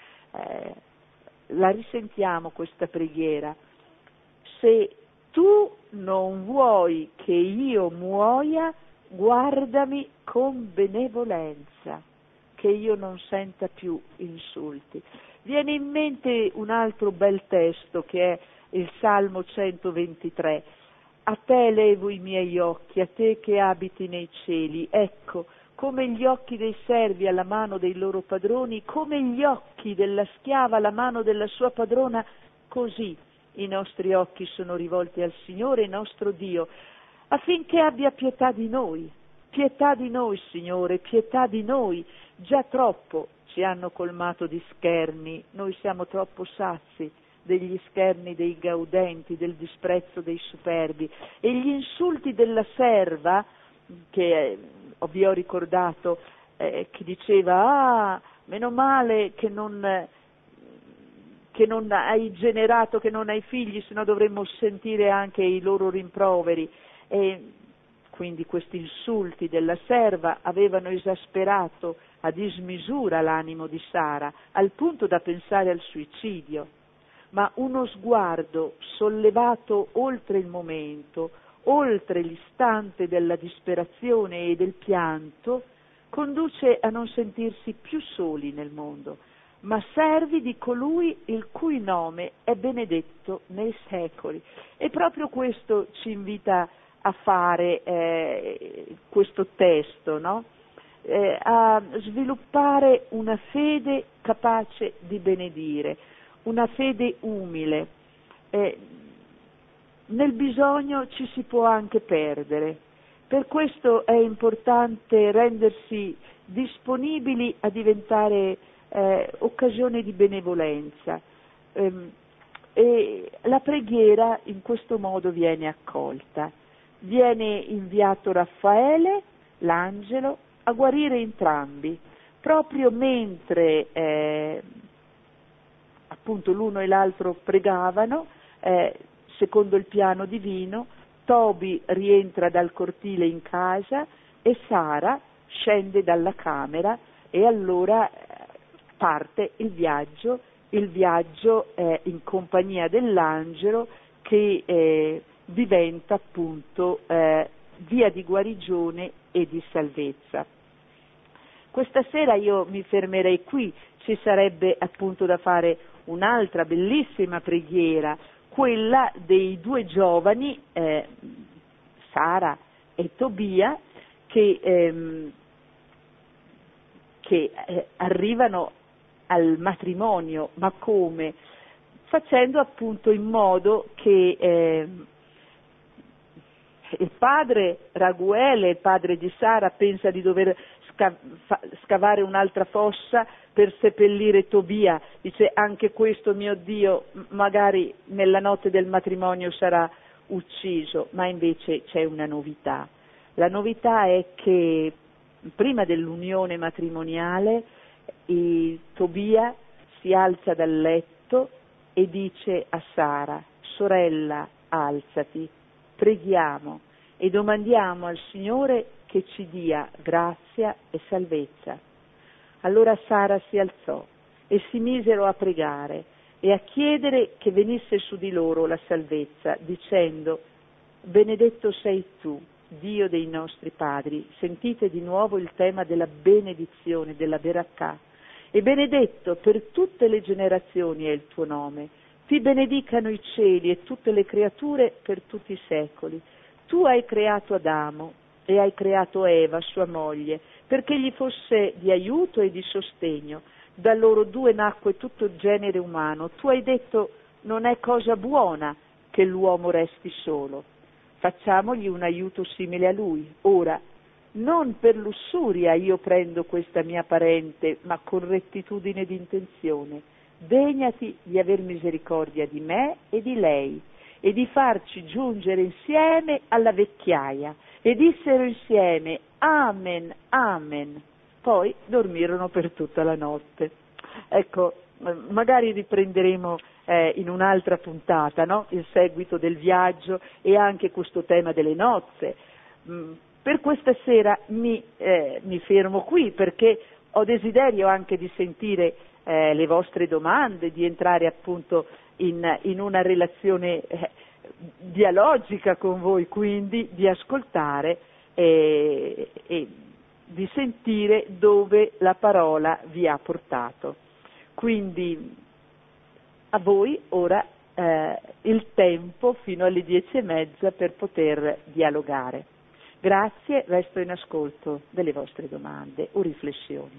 La risentiamo questa preghiera. Se tu non vuoi che io muoia, guardami con benevolenza, che io non senta più insulti. Viene in mente un altro bel testo che è il Salmo 123. A te levo i miei occhi, a te che abiti nei cieli. Ecco, come gli occhi dei servi alla mano dei loro padroni, come gli occhi della schiava alla mano della sua padrona, così i nostri occhi sono rivolti al Signore, nostro Dio, affinché abbia pietà di noi. Pietà di noi, Signore, pietà di noi. Già troppo ci hanno colmato di scherni, noi siamo troppo sazi degli scherni dei gaudenti, del disprezzo dei superbi. E gli insulti della serva, che vi ho ricordato, che diceva: meno male che non hai generato, che non hai figli, sennò dovremmo sentire anche i loro rimproveri. E quindi questi insulti della serva avevano esasperato a dismisura l'animo di Sara, al punto da pensare al suicidio. Ma uno sguardo sollevato oltre il momento, oltre l'istante della disperazione e del pianto, conduce a non sentirsi più soli nel mondo, ma servi di colui il cui nome è benedetto nei secoli. E proprio questo ci invita a fare questo testo, no? A sviluppare una fede capace di benedire, una fede umile. Nel bisogno ci si può anche perdere, per questo è importante rendersi disponibili a diventare occasione di benevolenza, e la preghiera in questo modo viene accolta. Viene inviato Raffaele, l'angelo, a guarire entrambi, proprio mentre appunto l'uno e l'altro pregavano, secondo il piano divino. Tobi rientra dal cortile in casa e Sara scende dalla camera e allora parte il viaggio in compagnia dell'angelo che diventa appunto via di guarigione e di salvezza. Questa sera io mi fermerei qui, ci sarebbe appunto da fare un'altra bellissima preghiera, quella dei due giovani, Sara e Tobia, che arrivano al matrimonio, ma come? Facendo appunto in modo che il padre Raguele, il padre di Sara, pensa di dover scavare un'altra fossa per seppellire Tobia, dice anche questo mio Dio magari nella notte del matrimonio sarà ucciso, ma invece c'è una novità. La novità è che prima dell'unione matrimoniale Tobia si alza dal letto e dice a Sara: sorella, alzati, preghiamo e domandiamo al Signore che ci dia grazia e salvezza. Allora Sara si alzò e si misero a pregare e a chiedere che venisse su di loro la salvezza, dicendo: benedetto sei tu, Dio dei nostri padri. Sentite di nuovo il tema della benedizione, della Berakà. E benedetto per tutte le generazioni è il tuo nome. Ti benedicano i cieli e tutte le creature per tutti i secoli. Tu hai creato Adamo e hai creato Eva, sua moglie, perché gli fosse di aiuto e di sostegno. Da loro due nacque tutto il genere umano. Tu hai detto: non è cosa buona che l'uomo resti solo. Facciamogli un aiuto simile a lui. Ora, non per lussuria io prendo questa mia parente, ma con rettitudine di intenzione. Degnati di aver misericordia di me e di lei, e di farci giungere insieme alla vecchiaia. E dissero insieme: Amen, Amen. Poi dormirono per tutta la notte. Ecco, magari riprenderemo in un'altra puntata, no? Il seguito del viaggio e anche questo tema delle nozze. Per questa sera mi fermo qui, perché ho desiderio anche di sentire le vostre domande, di entrare appunto in una relazione dialogica con voi, quindi di ascoltare e di sentire dove la parola vi ha portato. Quindi a voi ora il tempo fino alle 10:30 per poter dialogare. Grazie, resto in ascolto delle vostre domande o riflessioni.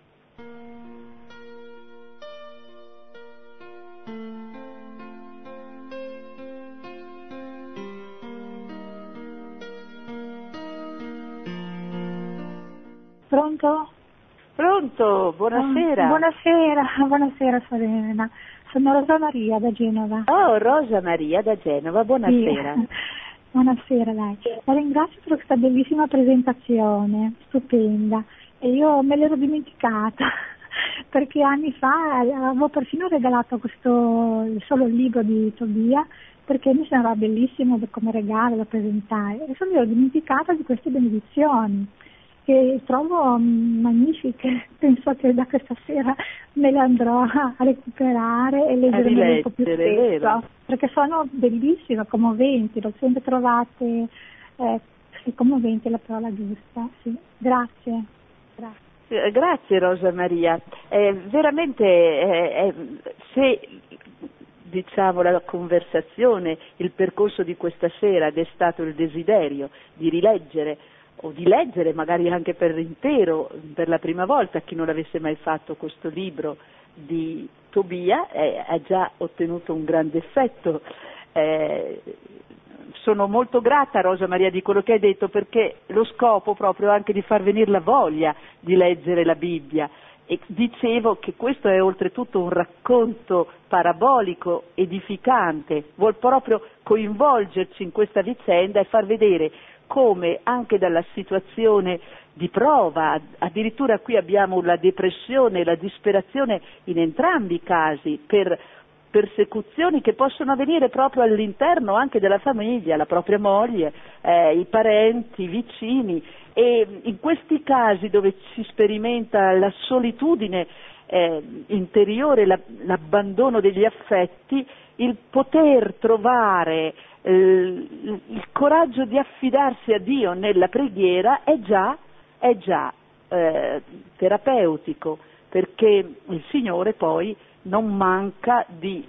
Pronto? Pronto, buonasera. Buonasera Serena. Sono Rosa Maria da Genova. Oh, Rosa Maria da Genova, buonasera. Sì. Buonasera lei. La ringrazio per questa bellissima presentazione, stupenda. E io me l'ero dimenticata, perché anni fa avevo persino regalato solo il libro di Tobia, perché mi sembrava bellissimo come regalo da presentare. E mi ero dimenticata di queste benedizioni, che trovo magnifiche. Penso che da questa sera me le andrò a recuperare e leggerle un po' più spesso, perché sono bellissime, commoventi, l'ho sempre trovate commoventi, la parola giusta. Sì. Grazie. Grazie Rosa Maria. Veramente se diciamo la conversazione, il percorso di questa sera è stato il desiderio di rileggere o di leggere magari anche per intero, per la prima volta, chi non avesse mai fatto questo libro di Tobia, ha già ottenuto un grande effetto. Sono molto grata, Rosa Maria, di quello che hai detto, perché lo scopo proprio è anche di far venire la voglia di leggere la Bibbia. E dicevo che questo è oltretutto un racconto parabolico, edificante, vuol proprio coinvolgerci in questa vicenda e far vedere come anche dalla situazione di prova, addirittura qui abbiamo la depressione, la disperazione in entrambi i casi, per persecuzioni che possono avvenire proprio all'interno anche della famiglia, la propria moglie, i parenti, i vicini, e in questi casi dove si sperimenta la solitudine interiore, l'abbandono degli affetti, il poter trovare il coraggio di affidarsi a Dio nella preghiera è già terapeutico, perché il Signore poi non manca di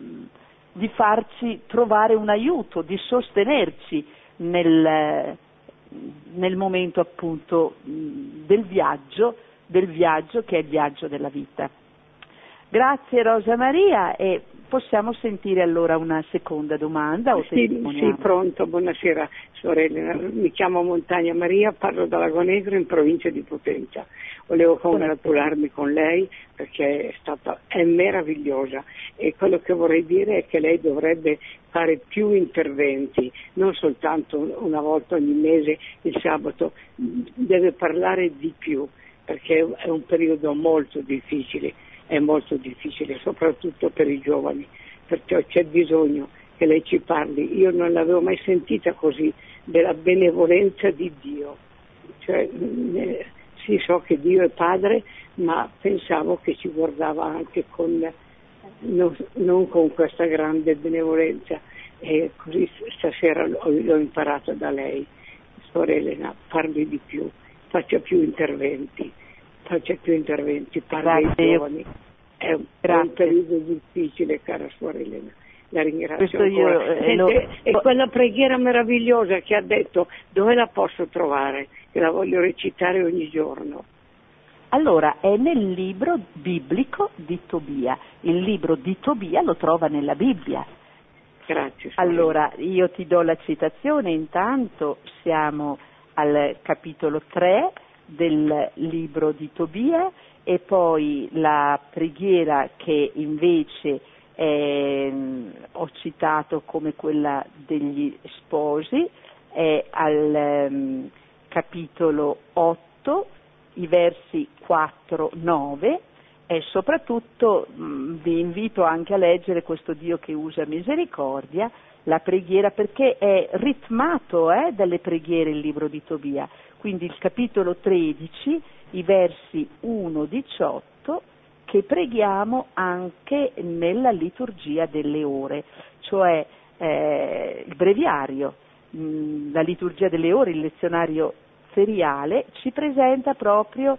farci trovare un aiuto, di sostenerci nel momento appunto del viaggio che è il viaggio della vita. Grazie Rosa Maria, e possiamo sentire allora una seconda domanda o testimonianza? Sì, pronto, buonasera sorella, mi chiamo Montagna Maria, parlo da Lago Negro in provincia di Potenza. Volevo congratularmi con lei perché è meravigliosa, e quello che vorrei dire è che lei dovrebbe fare più interventi, non soltanto una volta ogni mese il sabato, deve parlare di più, perché è un periodo molto difficile, soprattutto per i giovani, perciò c'è bisogno che lei ci parli. Io non l'avevo mai sentita così, della benevolenza di Dio, cioè sì, so che Dio è Padre, ma pensavo che ci guardava anche non con questa grande benevolenza, e così stasera l'ho imparato da lei. Suor Elena, parli di più, faccia più interventi, parli ai giovani. È un periodo difficile, cara Suor Elena. La ringrazio ancora. E quella preghiera meravigliosa che ha detto, dove la posso trovare? Che la voglio recitare ogni giorno. Allora, è nel libro biblico di Tobia. Il libro di Tobia lo trova nella Bibbia. Grazie. Allora, io ti do la citazione, intanto siamo al capitolo 3 del libro di Tobia, e poi la preghiera che invece ho citato come quella degli sposi è al capitolo 8, i versi 4-9, e soprattutto vi invito anche a leggere questo Dio che usa misericordia, la preghiera, perché è ritmato dalle preghiere il libro di Tobia, quindi il capitolo 13, i versi 1-18, che preghiamo anche nella liturgia delle ore, cioè il breviario, la liturgia delle ore, il lezionario feriale, ci presenta proprio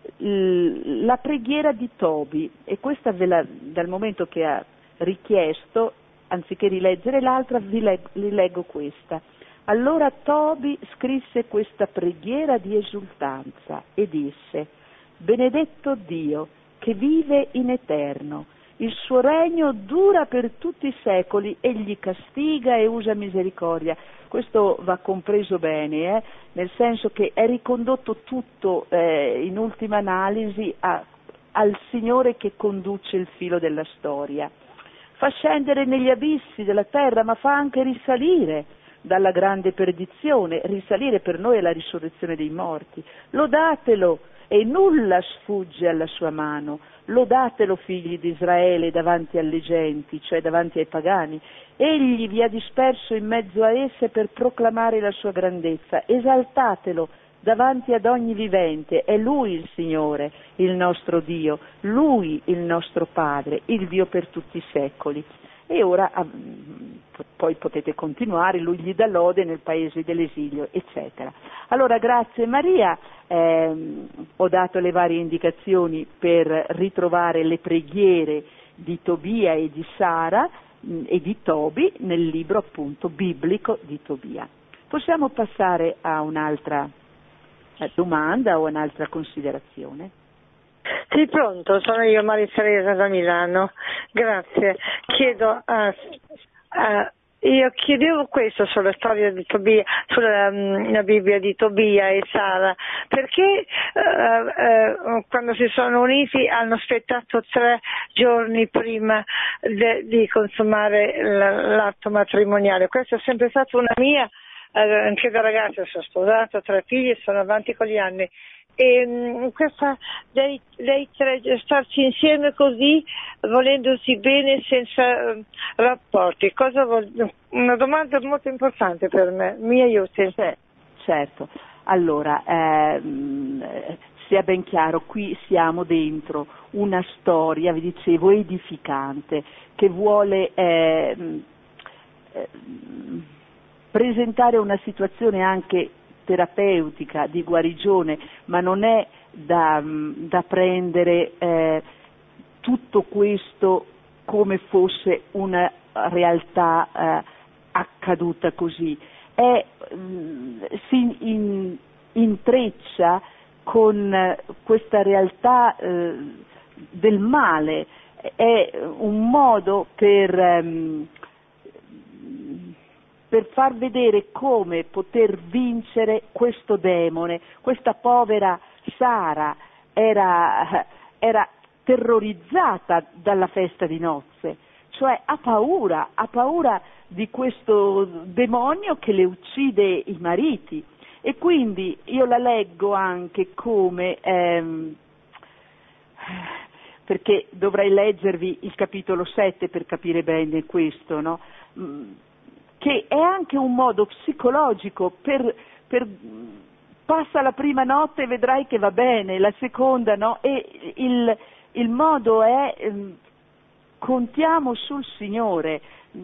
la preghiera di Tobi, e questa dal momento che ha richiesto, anziché rileggere l'altra, vi leggo questa. Allora Tobi scrisse questa preghiera di esultanza e disse: benedetto Dio che vive in eterno, il suo regno dura per tutti i secoli, egli castiga e usa misericordia. Questo va compreso bene, nel senso che è ricondotto tutto in ultima analisi al Signore che conduce il filo della storia. Fa scendere negli abissi della terra, ma fa anche risalire dalla grande perdizione. Risalire per noi è la risurrezione dei morti. Lodatelo, e nulla sfugge alla sua mano. Lodatelo, figli di Israele, davanti alle genti, cioè davanti ai pagani. Egli vi ha disperso in mezzo a esse per proclamare la sua grandezza. Esaltatelo davanti ad ogni vivente. È Lui il Signore, il nostro Dio, Lui il nostro Padre, il Dio per tutti i secoli. E ora poi potete continuare, Lui gli dà lode nel paese dell'esilio, eccetera. Allora, grazie Maria, ho dato le varie indicazioni per ritrovare le preghiere di Tobia e di Sara e di Tobi nel libro appunto biblico di Tobia. Possiamo passare a un'altra domanda o un'altra considerazione? Sì, pronto, sono io Maria Teresa da Milano. Grazie. Io chiedevo questo sulla storia di Tobia, sulla Bibbia di Tobia e Sara, perché quando si sono uniti hanno aspettato 3 giorni prima di consumare l'atto matrimoniale. Questa è sempre stata una mia, anche da ragazza sono sposata, 3 figli, sono avanti con gli anni. E lei tre starci insieme così, volendosi bene senza rapporti, una domanda molto importante per me, mi aiuti? Certo, allora sia ben chiaro, qui siamo dentro una storia, vi dicevo, edificante, che vuole presentare una situazione anche terapeutica, di guarigione, ma non è da prendere tutto questo come fosse una realtà accaduta così. Si intreccia con questa realtà del male, è un modo per far vedere come poter vincere questo demone. Questa povera Sara era terrorizzata dalla festa di nozze, cioè ha paura di questo demonio che le uccide i mariti, e quindi io la leggo anche come perché dovrei leggervi il capitolo 7 per capire bene questo, no? Che è anche un modo psicologico per passa la prima notte e vedrai che va bene, la seconda no, e il modo è contiamo sul Signore,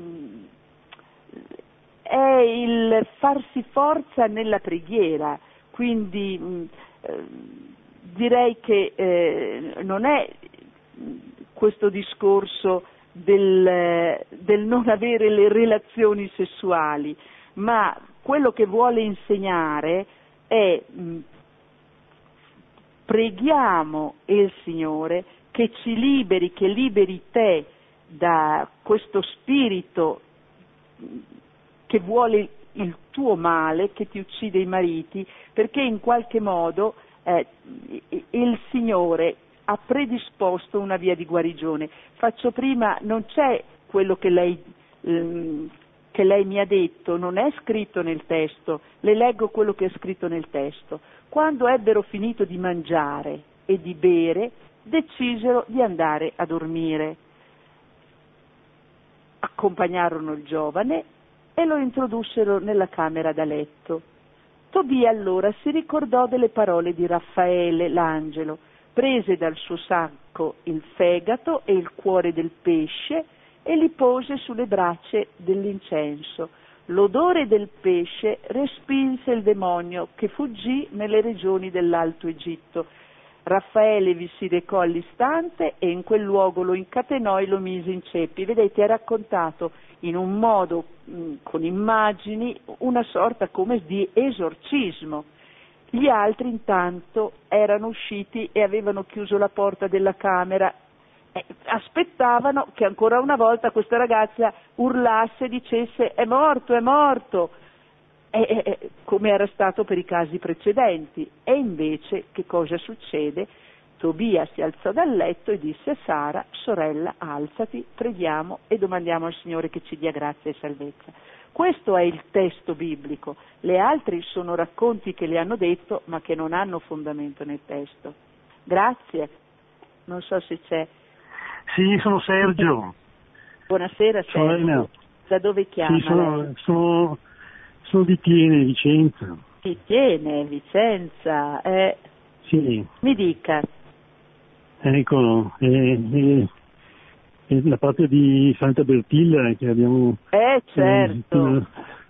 è il farsi forza nella preghiera, quindi direi che non è questo discorso del non avere le relazioni sessuali, ma quello che vuole insegnare è preghiamo il Signore che ci liberi, che liberi te da questo spirito che vuole il tuo male, che ti uccide i mariti, perché in qualche modo il Signore ha predisposto una via di guarigione. Faccio prima, non c'è quello che lei mi ha detto, non è scritto nel testo, le leggo quello che è scritto nel testo. Quando ebbero finito di mangiare e di bere, decisero di andare a dormire. Accompagnarono il giovane e lo introdussero nella camera da letto. Tobia allora si ricordò delle parole di Raffaele, l'angelo, prese dal suo sacco il fegato e il cuore del pesce e li pose sulle braccia dell'incenso. L'odore del pesce respinse il demonio che fuggì nelle regioni dell'Alto Egitto. Raffaele vi si recò all'istante e in quel luogo lo incatenò e lo mise in ceppi. Vedete, è raccontato in un modo, con immagini, una sorta come di esorcismo. Gli altri intanto erano usciti e avevano chiuso la porta della camera, aspettavano che ancora una volta questa ragazza urlasse e dicesse è morto, come era stato per i casi precedenti. E invece che cosa succede? Tobia si alzò dal letto e disse a Sara, sorella, alzati, preghiamo e domandiamo al Signore che ci dia grazia e salvezza. Questo è il testo biblico, le altre sono racconti che le hanno detto ma che non hanno fondamento nel testo. Grazie, non so se c'è. Sì, sono Sergio. Buonasera Sergio, da dove chiama? Sì, sono di Tiene, Vicenza. Di Tiene, Vicenza, Sì. Mi dica. Ecco, la patria di Santa Bertilla che abbiamo... certo.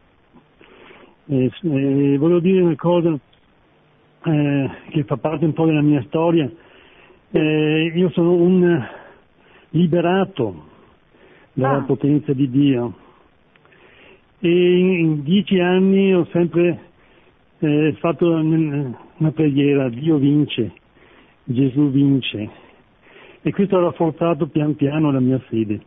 Volevo dire una cosa che fa parte un po' della mia storia. Io sono un liberato dalla potenza di Dio e in 10 anni ho sempre fatto una preghiera, Dio vince, Gesù vince, e questo ha rafforzato pian piano la mia fede,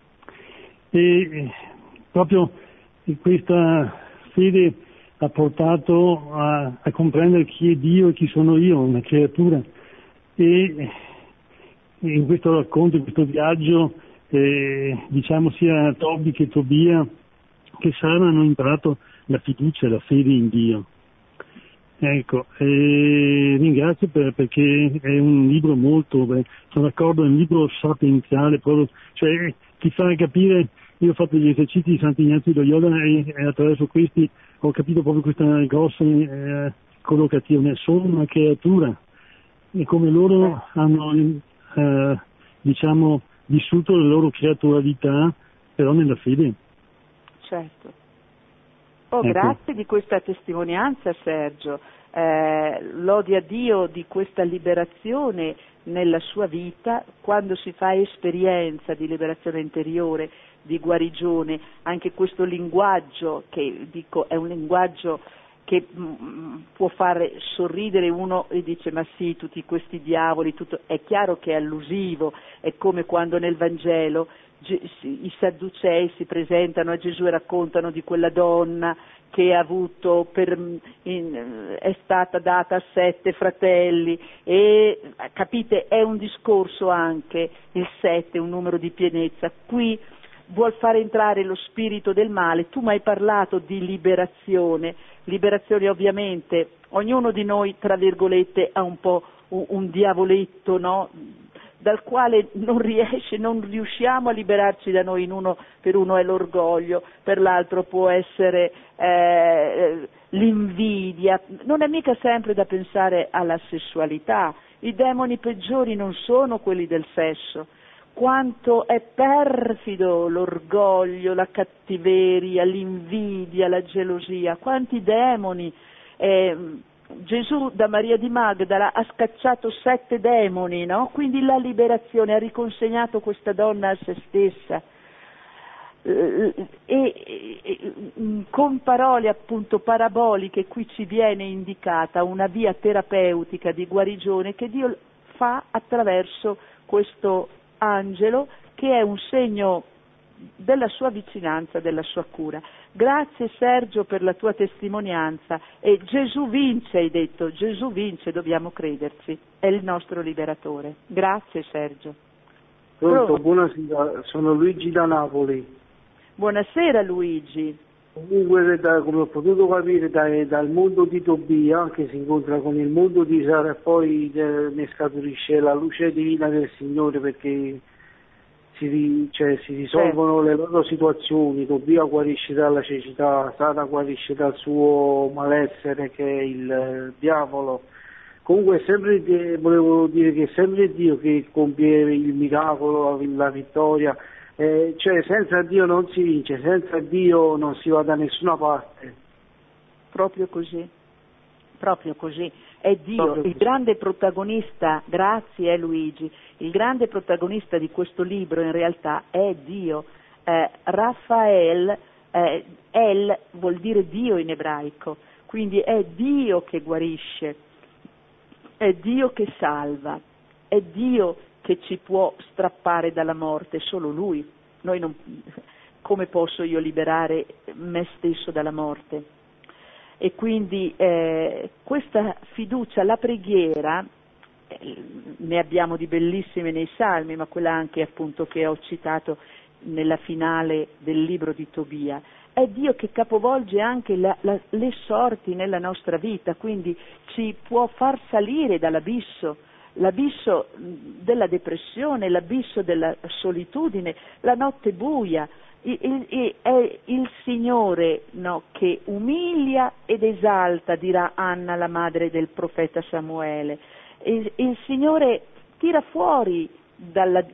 e proprio questa fede ha portato a comprendere chi è Dio e chi sono io, una creatura, e in questo racconto, in questo viaggio, diciamo sia Tobi che Tobia che Sara hanno imparato la fiducia e la fede in Dio. Ecco, ringrazio perché è un libro molto, sono d'accordo, è un libro sapienziale, proprio, cioè ti fa capire, io ho fatto gli esercizi di Sant'Ignazio di Loyola e attraverso questi ho capito proprio questa grossa collocazione, sono una creatura e come loro hanno, diciamo, vissuto la loro creaturalità, però nella fede. Certo. Oh, Ecco. Grazie di questa testimonianza, Sergio. Lode a Dio di questa liberazione nella sua vita, quando si fa esperienza di liberazione interiore, di guarigione, anche questo linguaggio che dico è un linguaggio che può fare sorridere uno e dice ma sì, tutti questi diavoli, tutto, è chiaro che è allusivo, è come quando nel Vangelo i Sadducei si presentano a Gesù e raccontano di quella donna che ha avuto è stata data a 7 fratelli e capite, è un discorso anche, il 7 è un numero di pienezza, qui vuol fare entrare lo spirito del male. Tu mi hai parlato di liberazione ovviamente, ognuno di noi tra virgolette ha un po' un diavoletto, no? Dal quale non riusciamo a liberarci da noi. Per uno è l'orgoglio, per l'altro può essere l'invidia, non è mica sempre da pensare alla sessualità, i demoni peggiori non sono quelli del sesso, quanto è perfido l'orgoglio, la cattiveria, l'invidia, la gelosia, quanti demoni. Gesù da Maria di Magdala ha scacciato 7 demoni, no? Quindi la liberazione, ha riconsegnato questa donna a se stessa con parole appunto paraboliche qui ci viene indicata una via terapeutica di guarigione che Dio fa attraverso questo angelo che è un segno della sua vicinanza, della sua cura. Grazie Sergio per la tua testimonianza e Gesù vince, hai detto, Gesù vince, dobbiamo crederci, è il nostro liberatore. Grazie Sergio. Pronto, buonasera, sono Luigi da Napoli. Buonasera Luigi. Comunque, come ho potuto capire dal mondo di Tobia, che si incontra con il mondo di Sara e poi ne scaturisce la luce divina del Signore perché si risolvono le loro situazioni. Tobia guarisce dalla cecità, Sara guarisce dal suo malessere che è il diavolo. Comunque volevo dire che è sempre Dio che compie il miracolo, la vittoria, cioè senza Dio non si vince, senza Dio non si va da nessuna parte. Proprio così, è Dio, il grande protagonista, grazie Luigi, il grande protagonista di questo libro in realtà è Dio. Raphael, El vuol dire Dio in ebraico, quindi è Dio che guarisce, è Dio che salva, è Dio che ci può strappare dalla morte, solo Lui. Come posso io liberare me stesso dalla morte? E quindi questa fiducia, la preghiera, ne abbiamo di bellissime nei Salmi, ma quella anche appunto che ho citato nella finale del libro di Tobia, è Dio che capovolge anche le sorti nella nostra vita, quindi ci può far salire dall'abisso, l'abisso della depressione, l'abisso della solitudine, la notte buia. È il Signore, no, che umilia ed esalta, dirà Anna, la madre del profeta Samuele. Il Signore tira fuori dalla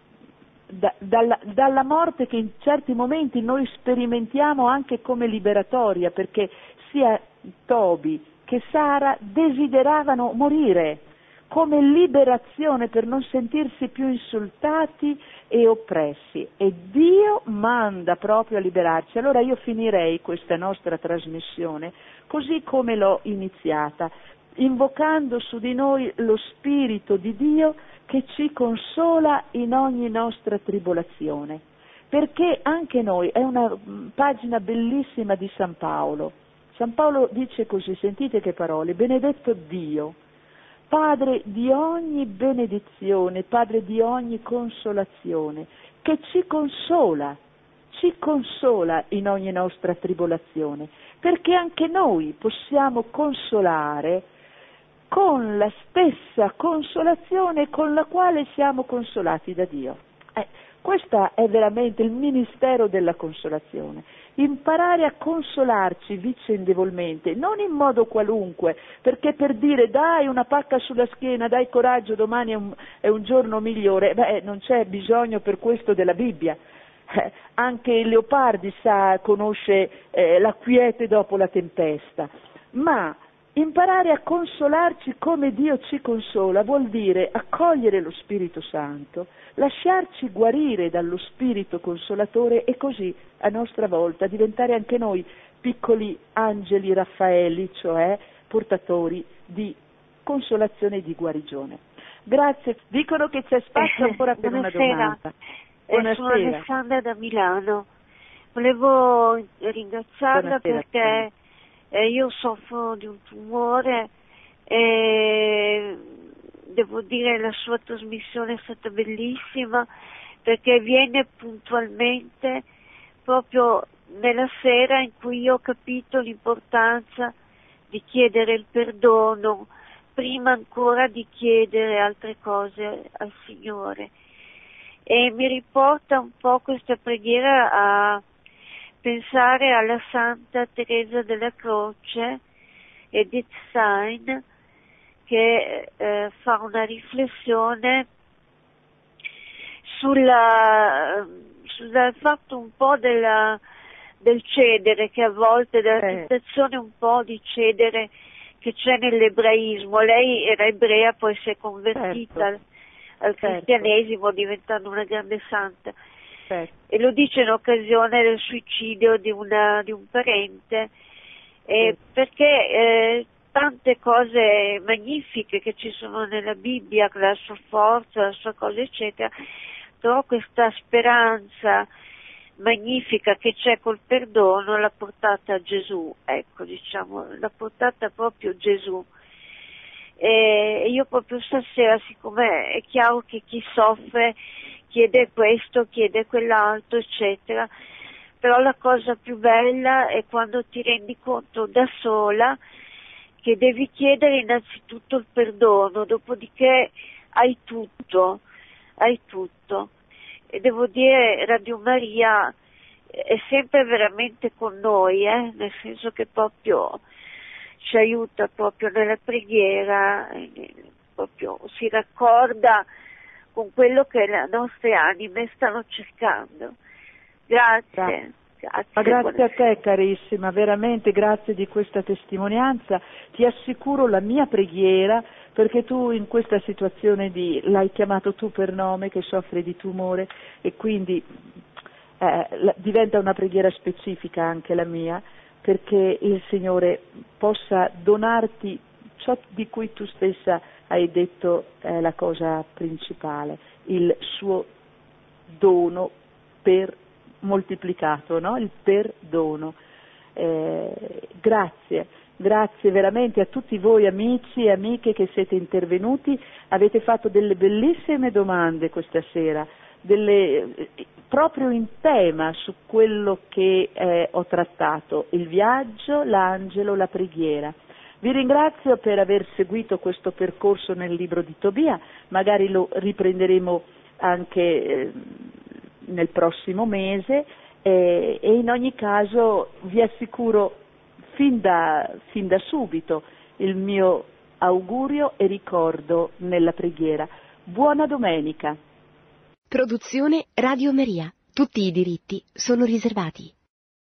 morte che in certi momenti noi sperimentiamo anche come liberatoria, perché sia Tobi che Sara desideravano morire come liberazione per non sentirsi più insultati e oppressi, e Dio manda proprio a liberarci. Allora io finirei questa nostra trasmissione così come l'ho iniziata, invocando su di noi lo Spirito di Dio che ci consola in ogni nostra tribolazione, perché anche noi, è una pagina bellissima di San Paolo. San Paolo dice così, sentite che parole: benedetto Dio, Padre di ogni benedizione, Padre di ogni consolazione, che ci consola ci consola in ogni nostra tribolazione, perché anche noi possiamo consolare con la stessa consolazione con la quale siamo consolati da Dio. Questo è veramente il ministero della consolazione, imparare a consolarci vicendevolmente, non in modo qualunque, perché per dire dai una pacca sulla schiena, dai coraggio, domani è un giorno migliore, non c'è bisogno per questo della Bibbia. Anche il Leopardi conosce la quiete dopo la tempesta, ma imparare a consolarci come Dio ci consola vuol dire accogliere lo Spirito Santo, lasciarci guarire dallo Spirito Consolatore e così a nostra volta diventare anche noi piccoli angeli Raffaelli, cioè portatori di consolazione e di guarigione. Grazie. Dicono che c'è spazio ancora per una domanda. Buonasera. Sono Alessandra da Milano. Volevo ringraziarla perché io soffro di un tumore e devo dire la sua trasmissione è stata bellissima perché viene puntualmente proprio nella sera in cui io ho capito l'importanza di chiedere il perdono prima ancora di chiedere altre cose al Signore, e mi riporta un po' questa preghiera a pensare alla Santa Teresa della Croce, Edith Stein, che fa una riflessione sul fatto un po' del cedere, che a volte della tentazione un po' di cedere che c'è nell'ebraismo. Lei era ebrea, poi si è convertita al cristianesimo diventando una grande santa. E lo dice in occasione del suicidio di un parente, perché tante cose magnifiche che ci sono nella Bibbia, la sua forza, la sua cosa eccetera, però questa speranza magnifica che c'è col perdono l'ha portata a Gesù, ecco, diciamo, l'ha portata proprio Gesù. E io proprio stasera, siccome è chiaro che chi soffre chiede questo, chiede quell'altro, eccetera, però la cosa più bella è quando ti rendi conto da sola che devi chiedere innanzitutto il perdono, dopodiché hai tutto. E devo dire, Radio Maria è sempre veramente con noi, nel senso che proprio ci aiuta proprio nella preghiera, proprio si raccorda con quello che le nostre anime stanno cercando. Grazie. Grazie a te carissima, veramente grazie di questa testimonianza. Ti assicuro la mia preghiera, perché tu in questa situazione l'hai chiamato tu per nome, che soffri di tumore, e quindi diventa una preghiera specifica anche la mia, perché il Signore possa donarti ciò di cui tu stessa hai detto è la cosa principale, il suo dono per moltiplicato, no? Il perdono. Grazie veramente a tutti voi amici e amiche che siete intervenuti, avete fatto delle bellissime domande questa sera, proprio in tema su quello che ho trattato, il viaggio, l'angelo, la preghiera. Vi ringrazio per aver seguito questo percorso nel libro di Tobia, magari lo riprenderemo anche nel prossimo mese, e in ogni caso vi assicuro fin da subito il mio augurio e ricordo nella preghiera. Buona domenica. Produzione Radio Maria. Tutti i diritti sono riservati.